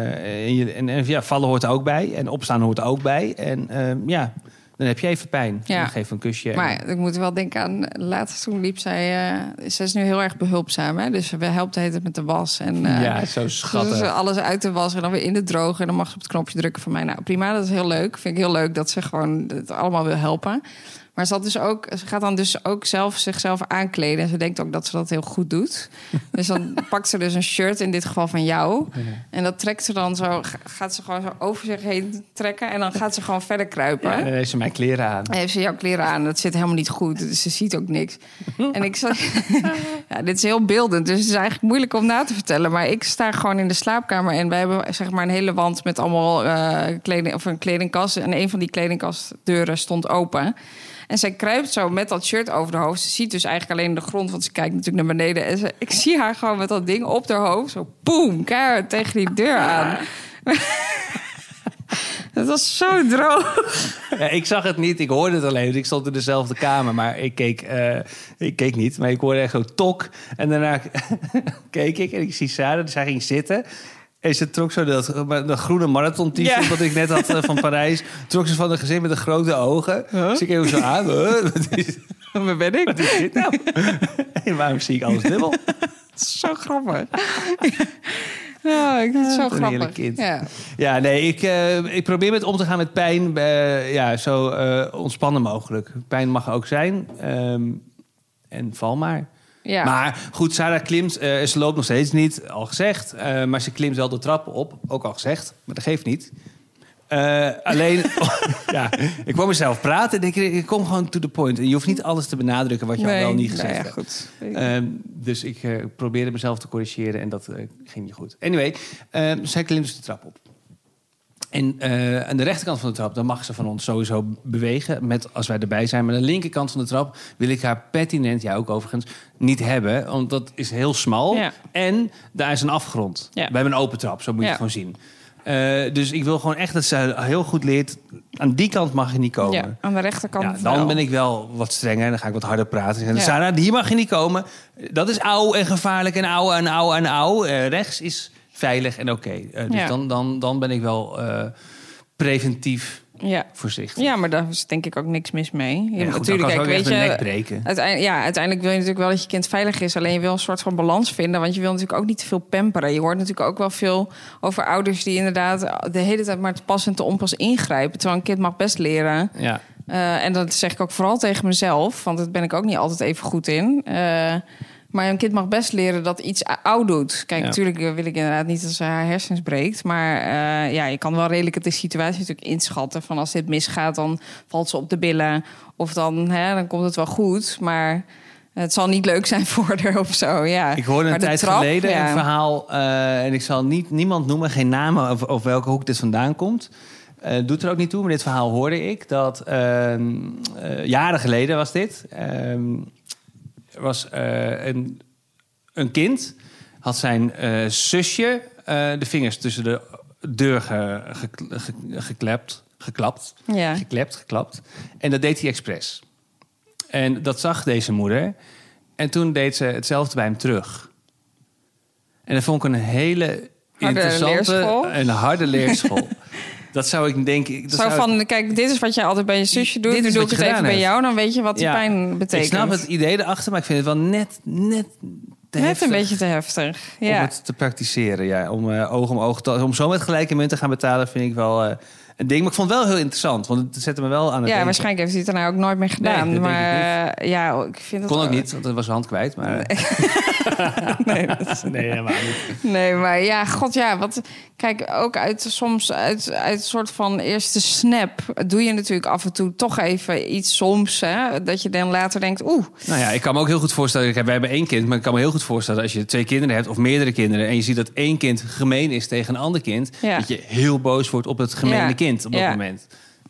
En vallen hoort er ook bij. En opstaan hoort er ook bij. En dan heb je even pijn. Ja. Dan geef een kusje. Maar ik moet wel denken aan... Laatst toen liep zij... Ze is nu heel erg behulpzaam. Hè? Dus we helpen het met de was. En, zo schattig. Dus alles uit de was en dan weer in de droge. En dan mag ze op het knopje drukken van mij. Nou, prima, dat is heel leuk. Vind ik heel leuk dat ze gewoon het allemaal wil helpen. Maar ze gaat dan dus ook zichzelf aankleden. En ze denkt ook dat ze dat heel goed doet. Dus dan pakt ze dus een shirt, in dit geval van jou. Ja. En dat trekt ze dan zo... Gaat ze gewoon zo over zich heen trekken. En dan gaat ze gewoon verder kruipen. Ja, dan heeft ze mijn kleren aan. Dan heeft ze jouw kleren aan. Dat zit helemaal niet goed. Dus ze ziet ook niks. En ik zat... dit is heel beeldend. Dus het is eigenlijk moeilijk om na te vertellen. Maar ik sta gewoon in de slaapkamer. En wij hebben zeg maar een hele wand met allemaal kleding... Of een kledingkast. En een van die kledingkastdeuren stond open. En zij kruipt zo met dat shirt over haar hoofd. Ze ziet dus eigenlijk alleen de grond, want ze kijkt natuurlijk naar beneden. En ik zie haar gewoon met dat ding op haar hoofd. Zo boem, keihard tegen die deur aan. Het was zo droog. Ja, ik zag het niet, ik hoorde het alleen. Ik stond in dezelfde kamer, maar ik keek niet. Maar ik hoorde echt zo tok. En daarna keek ik en ik zie Sarah, dus zij ging zitten... En ze trok zo dat groene marathon t-shirt... dat ik net had van Parijs. Trok ze van een gezicht met de grote ogen. Dus ik keek zo aan. Waar ben ik? Wat is dit nou? En waarom zie ik alles dubbel? Het is zo grappig. Ja, ik vind het zo grappig. Heerlijk kind. Ja, nee, ik probeer met om te gaan met pijn... zo ontspannen mogelijk. Pijn mag er ook zijn. En val maar. Ja. Maar goed, Sarah klimt, ze loopt nog steeds niet, al gezegd. Maar ze klimt wel de trappen op, ook al gezegd. Maar dat geeft niet. Alleen, ik kwam mezelf praten en ik kom gewoon to the point. En je hoeft niet alles te benadrukken wat je al wel niet gezegd hebt. Goed. Dus ik probeerde mezelf te corrigeren en dat ging niet goed. Anyway, zij klimt dus de trap op. En aan de rechterkant van de trap, dan mag ze van ons sowieso bewegen... als wij erbij zijn. Maar aan de linkerkant van de trap wil ik haar pertinent, ook overigens, niet hebben. Want dat is heel smal. Ja. En daar is een afgrond. Ja. We hebben een open trap, zo moet je het gewoon zien. Dus ik wil gewoon echt dat ze heel goed leert... aan die kant mag je niet komen. Ja, aan de rechterkant dan ben ik wel wat strenger. Dan ga ik wat harder praten. En Sarah, hier mag je niet komen. Dat is auw en gevaarlijk en auw en auw en auw. Rechts is... veilig en oké. Dus dan ben ik wel preventief voorzichtig. Ja, maar daar is denk ik ook niks mis mee. Natuurlijk, kijk, weet je, nek breken. Uiteindelijk wil je natuurlijk wel dat je kind veilig is. Alleen je wil een soort van balans vinden. Want je wil natuurlijk ook niet te veel pamperen. Je hoort natuurlijk ook wel veel over ouders die inderdaad de hele tijd maar te pas en te onpas ingrijpen. Terwijl een kind mag best leren. Ja. En dat zeg ik ook vooral tegen mezelf. Want daar ben ik ook niet altijd even goed in. Maar een kind mag best leren dat iets oud doet. Kijk, natuurlijk wil ik inderdaad niet dat ze haar hersens breekt. Maar je kan wel redelijk de situatie natuurlijk inschatten. Van als dit misgaat, dan valt ze op de billen. Of dan komt het wel goed. Maar het zal niet leuk zijn voor haar of zo. Ja. Ik hoorde een tijd geleden een verhaal. En ik zal niemand noemen, geen namen of welke hoek dit vandaan komt. Doet er ook niet toe, maar dit verhaal hoorde ik. Dat jaren geleden was dit. Was een kind had zijn zusje de vingers tussen de deur geklapt. En dat deed hij expres. En dat zag deze moeder. En toen deed ze hetzelfde bij hem terug. En dat vond ik een hele interessante en harde leerschool. Dat zou ik denken... Kijk, dit is wat je altijd bij je zusje doet. Nu doe ik het even bij jou, dan weet je wat die pijn betekent. Ik snap het idee erachter, maar ik vind het wel net te heftig. Een beetje te heftig, ja. Om het te praktiseren, ja. Om oog om oog om zo met gelijke munt te gaan betalen, vind ik wel een ding. Maar ik vond het wel heel interessant, want het zette me wel aan het denken. Waarschijnlijk heeft hij het daarna ook nooit meer gedaan. Nee, maar ik vind het... Kon ook niet, want het was hand kwijt. Maar... Nee, nee, helemaal niet. Nee, maar ja, god ja. Kijk, ook uit een soort van eerste snap doe je natuurlijk af en toe toch even iets soms. Hè, dat je dan later denkt, Nou ja, ik kan me ook heel goed voorstellen. Wij hebben 1 kind, maar ik kan me heel goed voorstellen als je 2 kinderen hebt of meerdere kinderen en je ziet dat 1 kind gemeen is tegen een ander kind, dat je heel boos wordt op het gemene kind op dat moment.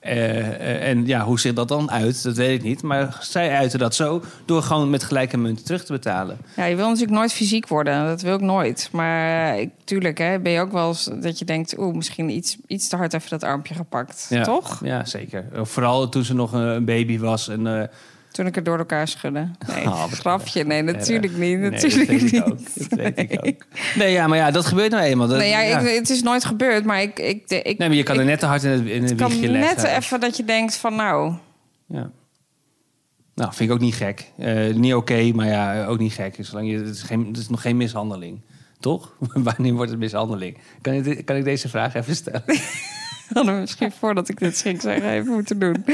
En ja, hoe ziet dat dan uit? Dat weet ik niet. Maar zij uiten dat zo door gewoon met gelijke munt terug te betalen. Ja, je wil natuurlijk nooit fysiek worden. Dat wil ik nooit. Maar tuurlijk ben je ook wel eens dat je denkt... misschien iets te hard even dat armpje gepakt. Ja, toch? Ja, zeker. Vooral toen ze nog een baby was. En, toen ik het door elkaar schudde. Nee, grapje. Nee, natuurlijk niet. Nee, dat weet ik ook. Nee, ja, maar ja, dat gebeurt nou eenmaal. Het is nooit gebeurd, maar nee, maar je kan er net te hard in het wiegje leggen. Net even dat je denkt van Ja. Nou, vind ik ook niet gek. Niet oké, maar ja, ook niet gek. Het is nog geen mishandeling. Toch? Wanneer wordt het mishandeling? Kan ik deze vraag even stellen? Hadden we misschien voordat ik dit ging zeggen even moeten doen.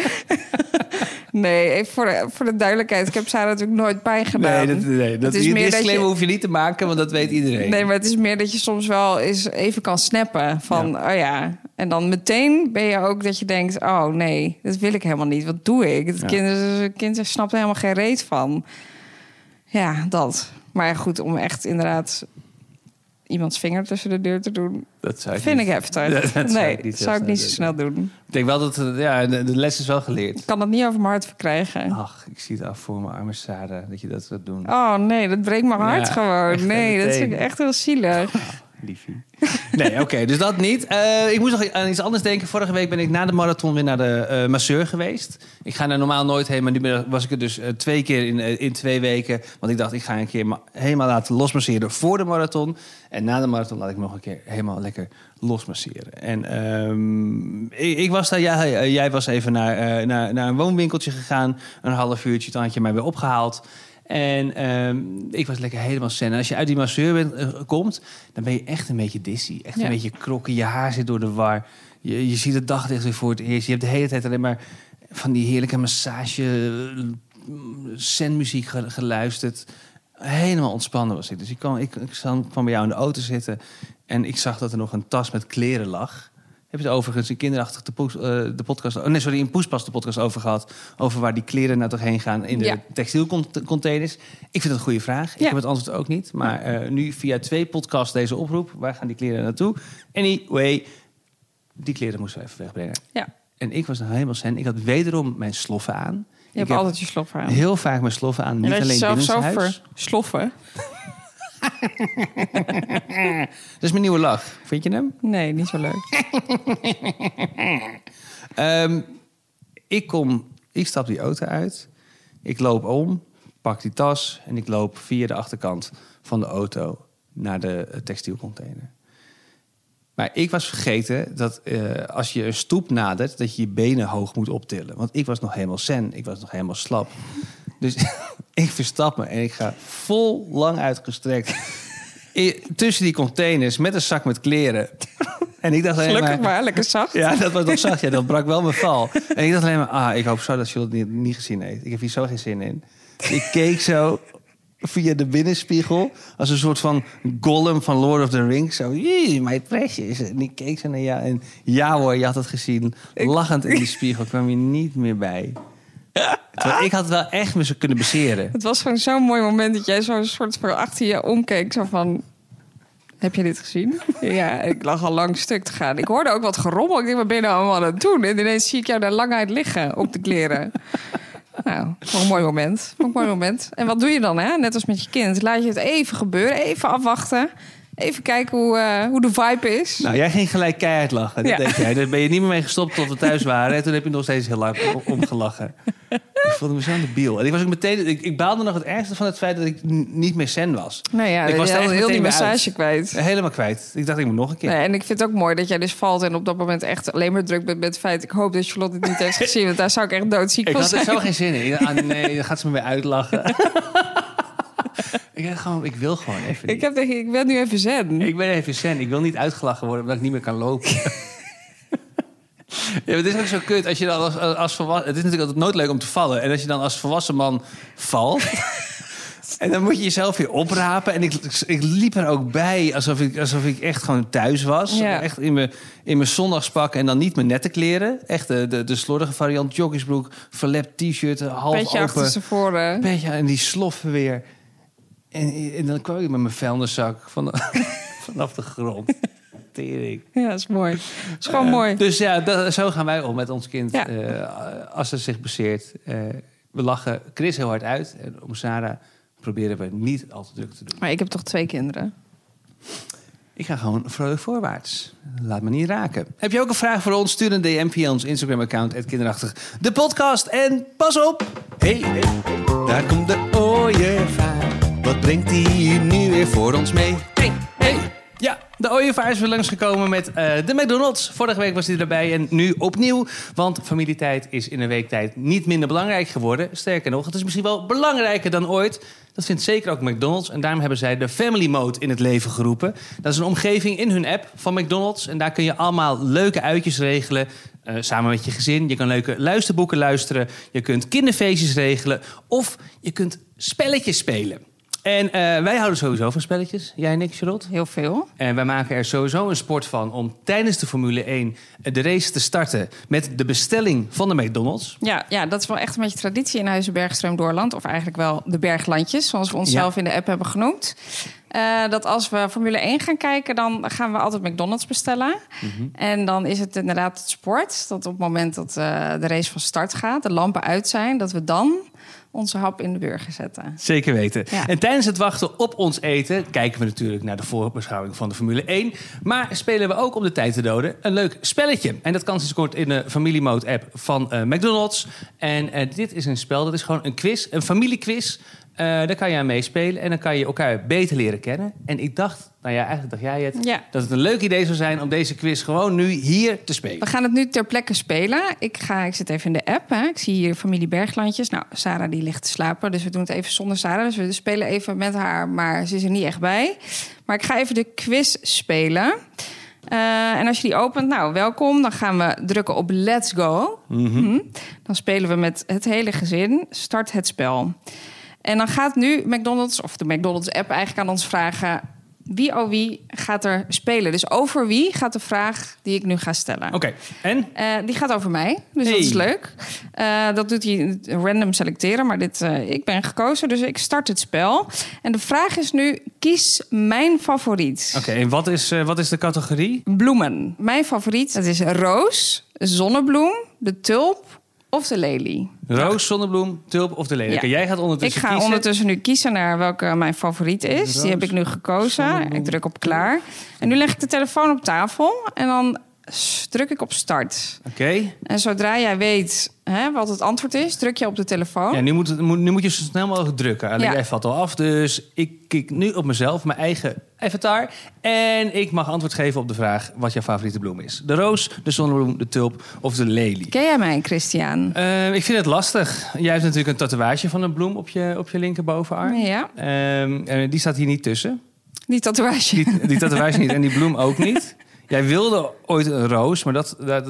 Nee, even voor de duidelijkheid. Ik heb Sarah natuurlijk nooit pijn gedaan. Dat is meer disclaimer hoef je niet te maken, want dat weet iedereen. Nee, maar het is meer dat je soms wel eens even kan snappen. Van, En dan meteen ben je ook dat je denkt... nee, dat wil ik helemaal niet. Wat doe ik? Het kind snapt er helemaal geen reet van. Ja, dat. Maar goed, om echt inderdaad... iemands vinger tussen de deur te doen, dat vind ik heftig. Dat zou ik niet zo snel doen. Ik denk wel dat de les is wel geleerd. Ik kan dat niet over mijn hart verkrijgen. Ach, ik zie het af voor mijn arme Sarah, dat je dat gaat doen. Oh nee, dat breekt mijn hart gewoon. Nee, dat vind ik echt heel zielig. Liefie. Nee, oké, dus dat niet. Ik moest nog aan iets anders denken. Vorige week ben ik na de marathon weer naar de masseur geweest. Ik ga daar normaal nooit heen, maar nu was ik er dus 2 keer in 2 weken. Want ik dacht, ik ga een keer helemaal laten losmasseren voor de marathon. En na de marathon laat ik me nog een keer helemaal lekker losmasseren. En ik was daar, jij was even naar een woonwinkeltje gegaan. Een half uurtje, dan had je mij weer opgehaald. En ik was lekker helemaal zen. En als je uit die masseur komt, dan ben je echt een beetje dizzy. Echt een beetje krokken. Je haar zit door de war. Je ziet het daglicht weer voor het eerst. Je hebt de hele tijd alleen maar van die heerlijke massage, zen-muziek geluisterd. Helemaal ontspannen was ik. Dus ik kwam bij jou in de auto zitten en ik zag dat er nog een tas met kleren lag. Heb je het overigens in kinderachtig de podcast... in Poespas de podcast over gehad. Over waar die kleren nou toch heen gaan in de textielcontainers. Ik vind dat een goede vraag. Ik heb het antwoord ook niet. Maar nu via 2 podcasts deze oproep. Waar gaan die kleren naartoe? Anyway, die kleren moesten we even wegbrengen. Ja. En ik was nou helemaal zen. Ik had wederom mijn sloffen aan. Je hebt altijd je sloffen aan. Heel vaak mijn sloffen aan. Niet alleen binnenshuis. Sloffen? Dat is mijn nieuwe lach. Vind je hem? Nee, niet zo leuk. Ik stap die auto uit. Ik loop om, pak die tas en ik loop via de achterkant van de auto naar de textielcontainer. Maar ik was vergeten dat als je een stoep nadert, dat je je benen hoog moet optillen. Want ik was nog helemaal zen. Ik was nog helemaal slap. Dus ik verstap me en ik ga vol lang uitgestrekt tussen die containers met een zak met kleren. En ik dacht gelukkig maar lekker zacht. Ja, dat was nog zacht. Ja, dat brak wel mijn val. En ik dacht alleen maar, ik hoop zo dat Jules het niet gezien heeft. Ik heb hier zo geen zin in. Dus ik keek zo via de binnenspiegel als een soort van Gollum van Lord of the Rings. Zo, my precious. En ik keek zo naar jou. En ja hoor, je had het gezien. Lachend in die spiegel kwam je niet meer bij. Terwijl ik had het wel echt me kunnen beseren. Het was gewoon zo'n mooi moment dat jij zo'n soort van achter je omkeek. Zo van, Heb je dit gezien? Ja, ik lag al lang stuk te gaan. Ik hoorde ook wat gerommel. Ik dacht, wat ben je nou allemaal aan het doen? En ineens zie ik jou daar lang uit liggen op de kleren. Nou, een mooi moment. En wat doe je dan, hè? Net als met je kind. Laat je het even gebeuren, even afwachten. Even kijken hoe de vibe is. Nou, jij ging gelijk keihard lachen. Dat deed jij. Daar ben je niet meer mee gestopt tot we thuis waren. En toen heb je nog steeds heel lang omgelachen. Ik voelde me zo debiel. En ik was ook meteen... Ik baalde nog het ergste van het feit dat ik niet meer zen was. Nou ja, ik was heel die massage kwijt. Helemaal kwijt. Ik dacht, ik moet nog een keer. Nee, en ik vind het ook mooi dat jij dus valt en op dat moment echt alleen maar druk bent met het feit. Ik hoop dat Charlotte het niet heeft gezien, want daar zou ik echt doodziek van zijn. Ik had er zo geen zin in. Nee, dan gaat ze me weer uitlachen. Ik wil gewoon even niet. Ik ben nu even zen. Ik ben even zen. Ik wil niet uitgelachen worden omdat ik niet meer kan lopen. Ja, het is ook zo kut als je dan als volwassen... Het is natuurlijk altijd nooit leuk om te vallen. En als je dan als volwassen man valt... en dan moet je jezelf weer oprapen. En ik liep er ook bij alsof ik echt gewoon thuis was. Ja. Echt in mijn zondagspak en dan niet mijn nette kleren. Echt de slordige variant. Joggingsbroek, verlept t-shirt, half Petje open. Achter ze voren. Petje en die sloffen weer. En dan kwam ik met mijn vuilniszak vanaf de grond. Tering. Ja, dat is mooi. Dat is gewoon mooi. Dus ja, zo gaan wij om met ons kind. Ja. Als ze zich passeert. We lachen Chris heel hard uit. En om Sarah proberen we niet al te druk te doen. Maar ik heb toch 2 kinderen? Ik ga gewoon vrolijk voorwaarts. Laat me niet raken. Heb je ook een vraag voor ons? Stuur een DM via ons Instagram-account @kinderachtig de podcast. En pas op! Hey, daar komt de ooievaar. Wat brengt hij nu weer voor ons mee? Hey. Ja, de ooievaar is weer langsgekomen met de McDonald's. Vorige week was hij erbij en nu opnieuw. Want familietijd is in een week tijd niet minder belangrijk geworden. Sterker nog, het is misschien wel belangrijker dan ooit. Dat vindt zeker ook McDonald's. En daarom hebben zij de Family Mode in het leven geroepen. Dat is een omgeving in hun app van McDonald's. En daar kun je allemaal leuke uitjes regelen. Samen met je gezin. Je kan leuke luisterboeken luisteren. Je kunt kinderfeestjes regelen. Of je kunt spelletjes spelen. En wij houden sowieso van spelletjes. Jij en ik, Charlotte? Heel veel. En wij maken er sowieso een sport van om tijdens de Formule 1 de race te starten met de bestelling van de McDonald's. Ja, dat is wel echt een beetje traditie in Huizen Bergstreum-Doorland. Of eigenlijk wel de Berglandjes, zoals we onszelf in de app hebben genoemd. Dat als we Formule 1 gaan kijken, dan gaan we altijd McDonald's bestellen. Mm-hmm. En dan is het inderdaad het sport. Dat op het moment dat de race van start gaat, de lampen uit zijn, dat we dan onze hap in de burger zetten. Zeker weten. Ja. En tijdens het wachten op ons eten kijken we natuurlijk naar de voorbeschouwing van de Formule 1. Maar spelen we ook om de tijd te doden een leuk spelletje. En dat kan sinds kort in de Family Mode app van McDonald's. En dit is een spel, dat is gewoon een quiz, een familiequiz. Daar kan je aan meespelen en dan kan je elkaar beter leren kennen. En ik dacht, eigenlijk dacht jij het, dat het een leuk idee zou zijn om deze quiz gewoon nu hier te spelen. We gaan het nu ter plekke spelen. Ik zit even in de app. Hè. Ik zie hier Familie Berglandjes. Nou, Sarah die ligt te slapen, dus we doen het even zonder Sarah. Dus we spelen even met haar, maar ze is er niet echt bij. Maar ik ga even de quiz spelen. En als je die opent, welkom. Dan gaan we drukken op Let's Go. Mm-hmm. Dan spelen we met het hele gezin. Start het spel. En dan gaat nu McDonald's, of de McDonald's-app eigenlijk aan ons vragen, wie gaat er spelen? Dus over wie gaat de vraag die ik nu ga stellen. Oké, en? Die gaat over mij, dus dat is leuk. Dat doet hij random selecteren, maar ik ben gekozen, dus ik start het spel. En de vraag is nu, kies mijn favoriet. Oké, en wat is de categorie? Bloemen. Mijn favoriet, dat is roos, zonnebloem, de tulp of de lelie. Roos, zonnebloem, tulp of de lelie. Ja. Jij gaat ondertussen kiezen. Ik ga ondertussen nu kiezen naar welke mijn favoriet is. Roos, die heb ik nu gekozen. Ik druk op klaar. En nu leg ik de telefoon op tafel. En dan druk ik op start. Oké. En zodra jij weet wat het antwoord is, druk je op de telefoon. Ja, nu moet je zo snel mogelijk drukken. Alleen jij valt al af, dus ik klik nu op mezelf, mijn eigen avatar. En ik mag antwoord geven op de vraag wat jouw favoriete bloem is. De roos, de zonnebloem, de tulp of de lelie. Ken jij mij, Christian? Ik vind het lastig. Jij hebt natuurlijk een tatoeage van een bloem op je linkerbovenarm. Ja. Die staat hier niet tussen. Die tatoeage? Die tatoeage niet en die bloem ook niet. Jij wilde ooit een roos, maar dat heb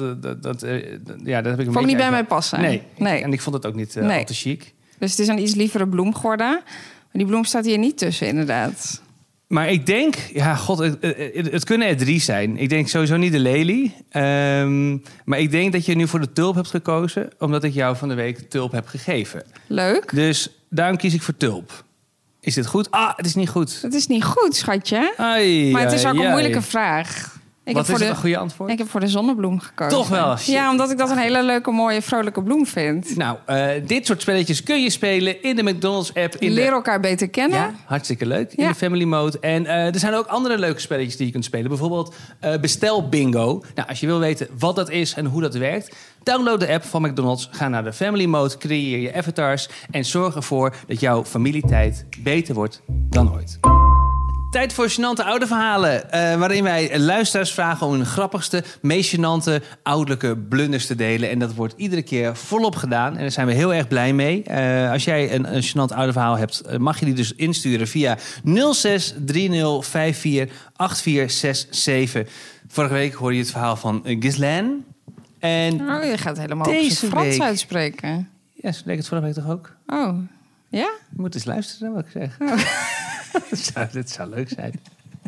ik een vond niet bij mij passen. Nee. En ik vond het ook niet al te chic. Dus het is een iets lievere bloem geworden. Maar die bloem staat hier niet tussen, inderdaad. Maar ik denk, het kunnen er 3 zijn. Ik denk sowieso niet de lelie. Maar ik denk dat je nu voor de tulp hebt gekozen, omdat ik jou van de week tulp heb gegeven. Leuk. Dus daarom kies ik voor tulp. Is dit goed? Het is niet goed. Het is niet goed, schatje. Maar het is ook een moeilijke vraag. Wat is het een goede antwoord? Ik heb voor de zonnebloem gekozen. Toch wel? Shit. Ja, omdat ik dat een hele leuke, mooie, vrolijke bloem vind. Nou, dit soort spelletjes kun je spelen in de McDonald's-app. Leer elkaar beter kennen. Ja, hartstikke leuk. In de Family Mode. En er zijn ook andere leuke spelletjes die je kunt spelen. Bijvoorbeeld Bestel Bingo. Nou, als je wil weten wat dat is en hoe dat werkt, download de app van McDonald's. Ga naar de Family Mode, creëer je avatars en zorg ervoor dat jouw familietijd beter wordt dan ooit. Tijd voor gênante oude verhalen, waarin wij luisteraars vragen om hun grappigste, meest gênante ouderlijke blunders te delen. En dat wordt iedere keer volop gedaan. En daar zijn we heel erg blij mee. Als jij een gênant oude verhaal hebt, mag je die dus insturen via 0630548467. Vorige week hoorde je het verhaal van Ghislaine. En je gaat helemaal op zijn Frans uitspreken. Ja, zo leek het vorige week toch ook? Oh, ja? Je moet eens luisteren wat ik zeg. Dat zou leuk zijn.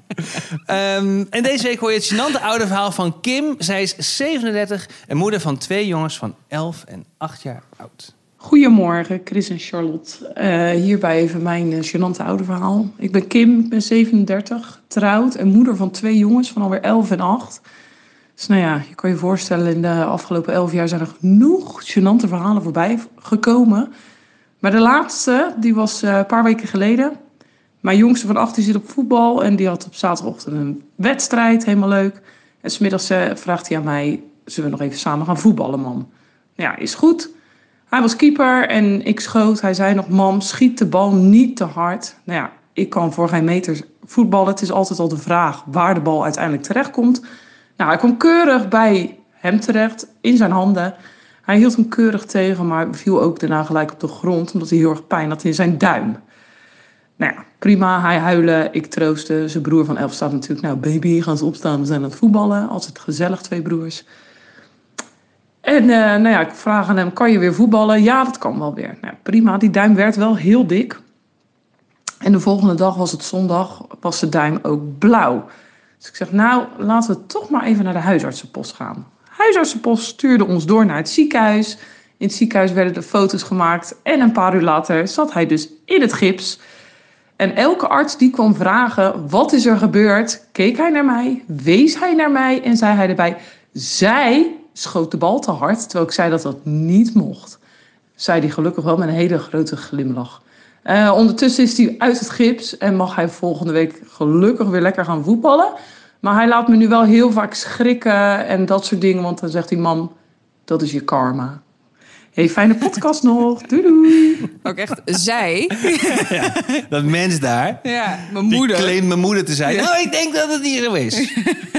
En deze week hoor je het gênante oude verhaal van Kim. Zij is 37 en moeder van 2 jongens van 11 en 8 jaar oud. Goedemorgen, Chris en Charlotte. Hierbij even mijn gênante oude verhaal. Ik ben Kim, ik ben 37, getrouwd en moeder van 2 jongens van alweer 11 en 8. Dus nou ja, je kan je voorstellen, in de afgelopen 11 jaar zijn er genoeg gênante verhalen voorbij gekomen. Maar de laatste, die was een paar weken geleden. Mijn jongste van 8 zit op voetbal en die had op zaterdagochtend een wedstrijd, helemaal leuk. En 's middags vraagt hij aan mij, zullen we nog even samen gaan voetballen, mam? Ja, is goed. Hij was keeper en ik schoot. Hij zei nog, mam, schiet de bal niet te hard. Nou ja, ik kan voor geen meter voetballen. Het is altijd al de vraag waar de bal uiteindelijk terecht komt. Nou, hij kwam keurig bij hem terecht, in zijn handen. Hij hield hem keurig tegen, maar viel ook daarna gelijk op de grond, omdat hij heel erg pijn had in zijn duim. Nou ja, prima, hij huilen, ik troosten. Zijn broer van 11 staat natuurlijk, nou baby, gaan ze opstaan, we zijn aan het voetballen. Altijd gezellig, 2 broers. En nou ja, ik vraag aan hem, kan je weer voetballen? Ja, dat kan wel weer. Nou, prima, die duim werd wel heel dik. En de volgende dag was het zondag, was de duim ook blauw. Dus ik zeg, nou, laten we toch maar even naar de huisartsenpost gaan. De huisartsenpost stuurde ons door naar het ziekenhuis. In het ziekenhuis werden de foto's gemaakt. En een paar uur later zat hij dus in het gips. En elke arts die kwam vragen, wat is er gebeurd? Keek hij naar mij, wees hij naar mij en zei hij erbij, zij schoot de bal te hard, terwijl ik zei dat dat niet mocht. Zei hij gelukkig wel met een hele grote glimlach. Ondertussen is hij uit het gips en mag hij volgende week gelukkig weer lekker gaan voetballen. Maar hij laat me nu wel heel vaak schrikken en dat soort dingen, want dan zegt hij, mam, dat is je karma. Hey, fijne podcast nog. Doei doei. Ook echt zij. Ja, dat mens daar. Ja, mijn moeder. Die claimt mijn moeder te zijn. Ja. Oh, ik denk dat het hier zo is.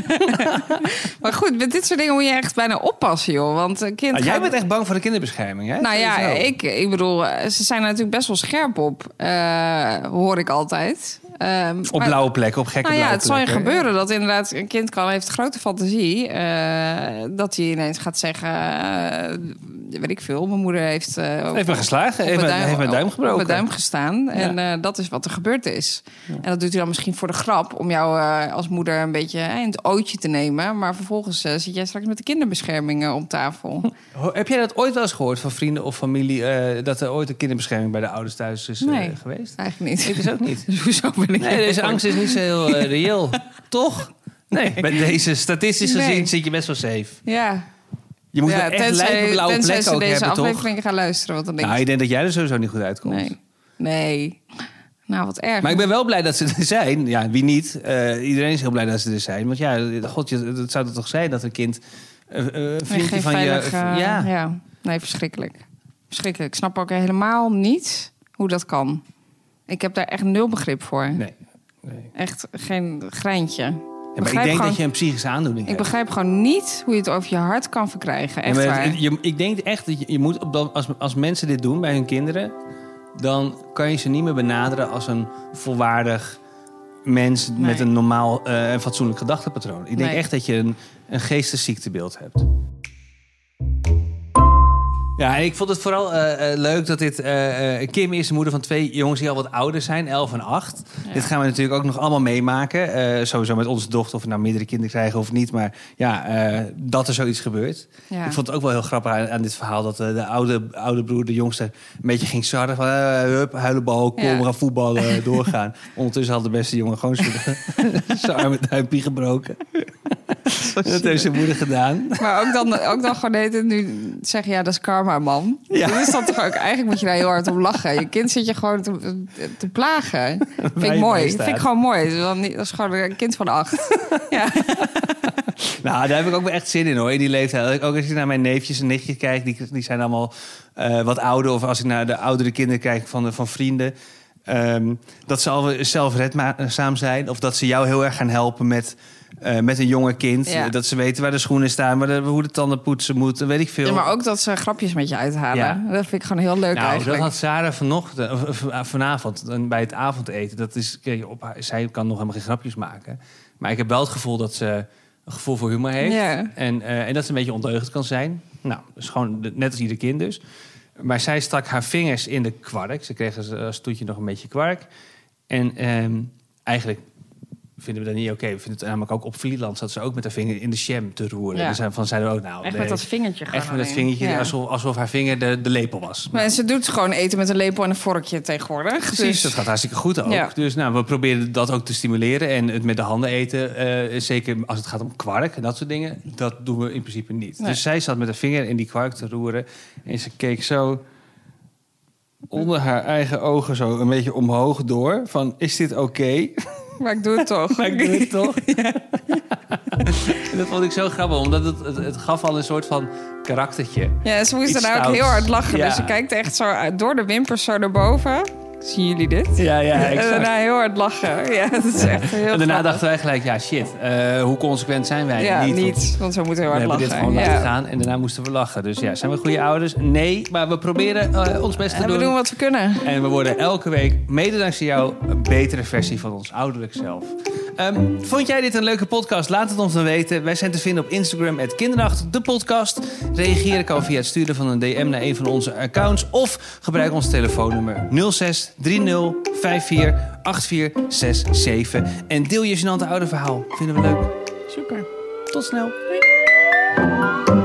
Maar goed, met dit soort dingen moet je echt bijna oppassen, joh. Want een kind jij bent echt bang voor de kinderbescherming, hè? Nou ja, ik bedoel, ze zijn er natuurlijk best wel scherp op. Hoor ik altijd. Op blauwe plekken, op gekke blauwe plekken. Het zal je gebeuren dat inderdaad een kind heeft grote fantasie. Dat hij ineens gaat zeggen, weet ik veel. Mijn moeder heeft me geslagen, heeft mijn duim gebroken. Op mijn duim gestaan. Ja. En dat is wat er gebeurd is. Ja. En dat doet hij dan misschien voor de grap om jou als moeder een beetje in het ootje te nemen. Maar vervolgens zit jij straks met de kinderbescherming op tafel. Heb jij dat ooit wel eens gehoord van vrienden of familie, dat er ooit een kinderbescherming bij de ouders thuis is geweest? Eigenlijk niet. Ik dus ook niet. Dus hoezo ben ik deze angst is niet zo heel reëel. Toch? Nee, bij deze statistisch gezien zit je best wel safe. Ja. Je moet echt lijpe blauwe plekken ook deze hebben, toch? aflevering gaan luisteren. Want dan denk ik denk dat jij er sowieso niet goed uitkomt. Nee. Nou, wat erg. Maar ik ben wel blij dat ze er zijn. Ja, wie niet? Iedereen is heel blij dat ze er zijn. Want ja, god, het zou er toch zijn dat een kind een vriendje van veilig, je... Nee, verschrikkelijk. Verschrikkelijk. Ik snap ook helemaal niet hoe dat kan. Ik heb daar echt 0 begrip voor. Nee. Echt geen greintje. Ja, maar ik denk dat je een psychische aandoening hebt. Ik begrijp gewoon niet hoe je het over je hart kan verkrijgen. Echt waar. Ik denk echt dat je moet, als mensen dit doen bij hun kinderen, dan kan je ze niet meer benaderen als een volwaardig mens met een normaal en fatsoenlijk gedachtepatroon. Ik denk echt dat je een geestesziektebeeld hebt. Ja, en ik vond het vooral leuk dat dit... Kim is de moeder van 2 jongens die al wat ouder zijn, 11 en 8. Ja. Dit gaan we natuurlijk ook nog allemaal meemaken. Sowieso met onze dochter, of we nou meerdere kinderen krijgen of niet. Maar ja, dat er zoiets gebeurt. Ja. Ik vond het ook wel heel grappig aan dit verhaal... dat de oude broer, de jongste, een beetje ging sarren. Van, huilenbal, kom, we gaan voetballen, doorgaan. Ondertussen had de beste jongen gewoon zijn arm met duimpje gebroken. Dat heeft zijn moeder gedaan. Maar ook dan gewoon het nu zeggen... ja, dat is karma, man. Ja. Dat is dan toch ook... Eigenlijk moet je daar heel hard om lachen. Je kind zit je gewoon te plagen. Vind ik mooi. Vind ik gewoon mooi. Dat is gewoon een kind van 8. Ja. Nou, daar heb ik ook wel echt zin in, hoor. In die leeftijd. Ook als je naar mijn neefjes en nichtjes kijkt... die zijn allemaal wat ouder. Of als ik naar de oudere kinderen kijk van vrienden... dat ze al zelfredzaam zijn. Of dat ze jou heel erg gaan helpen met een jonge kind. Ja. Dat ze weten waar de schoenen staan, hoe de tanden poetsen moet, weet ik veel. Ja, maar ook dat ze grapjes met je uithalen. Ja. Dat vind ik gewoon heel leuk eigenlijk. Dat had Sarah vanavond bij het avondeten. Dat is, zij kan nog helemaal geen grapjes maken. Maar ik heb wel het gevoel dat ze een gevoel voor humor heeft. Ja. En dat ze een beetje ondeugend kan zijn. Nou, dat is gewoon net als ieder kind dus. Maar zij stak haar vingers in de kwark. Ze kreeg als toetje nog een beetje kwark. En eigenlijk vinden we dat niet oké. We vinden het namelijk ook op Vlieland... zat ze ook met haar vinger in de jam te roeren. Ja. Dus zeiden we ook, nou... Echt met dat vingertje gewoon. Echt met dat vingertje, ja. alsof haar vinger de lepel was. Maar ze doet gewoon eten met een lepel en een vorkje tegenwoordig. Precies, dus dat gaat hartstikke goed ook. Ja. Dus we proberen dat ook te stimuleren. En het met de handen eten, zeker als het gaat om kwark en dat soort dingen... dat doen we in principe niet. Nee. Dus zij zat met haar vinger in die kwark te roeren... en ze keek zo onder haar eigen ogen zo een beetje omhoog door... van, is dit oké? Maar ik doe het toch. Ja. En dat vond ik zo grappig, omdat het gaf al een soort van karaktertje. Ja, ze moest dan ook heel hard lachen. Ja. Dus ze kijkt echt zo door de wimpers zo naar boven. Zien jullie dit? Ja, exact. En daarna heel hard lachen. Ja, dat is echt heel En daarna grappig. dachten wij gelijk, ja shit, hoe consequent zijn wij? Ja, niet, want we moeten heel hard lachen. We hebben dit gewoon laten gaan en daarna moesten we lachen. Dus ja, zijn we goede ouders? Nee, maar we proberen ons best te doen. We doen wat we kunnen. En we worden elke week, mede dankzij jou, een betere versie van ons ouderlijk zelf. Vond jij dit een leuke podcast? Laat het ons dan weten. Wij zijn te vinden op Instagram @kindernacht, de podcast. Reageren kan via het sturen van een DM naar een van onze accounts. Of gebruik ons telefoonnummer 06 30 54 8467. En deel je gênante ouderverhaal. Vinden we leuk. Super. Tot snel. Doei.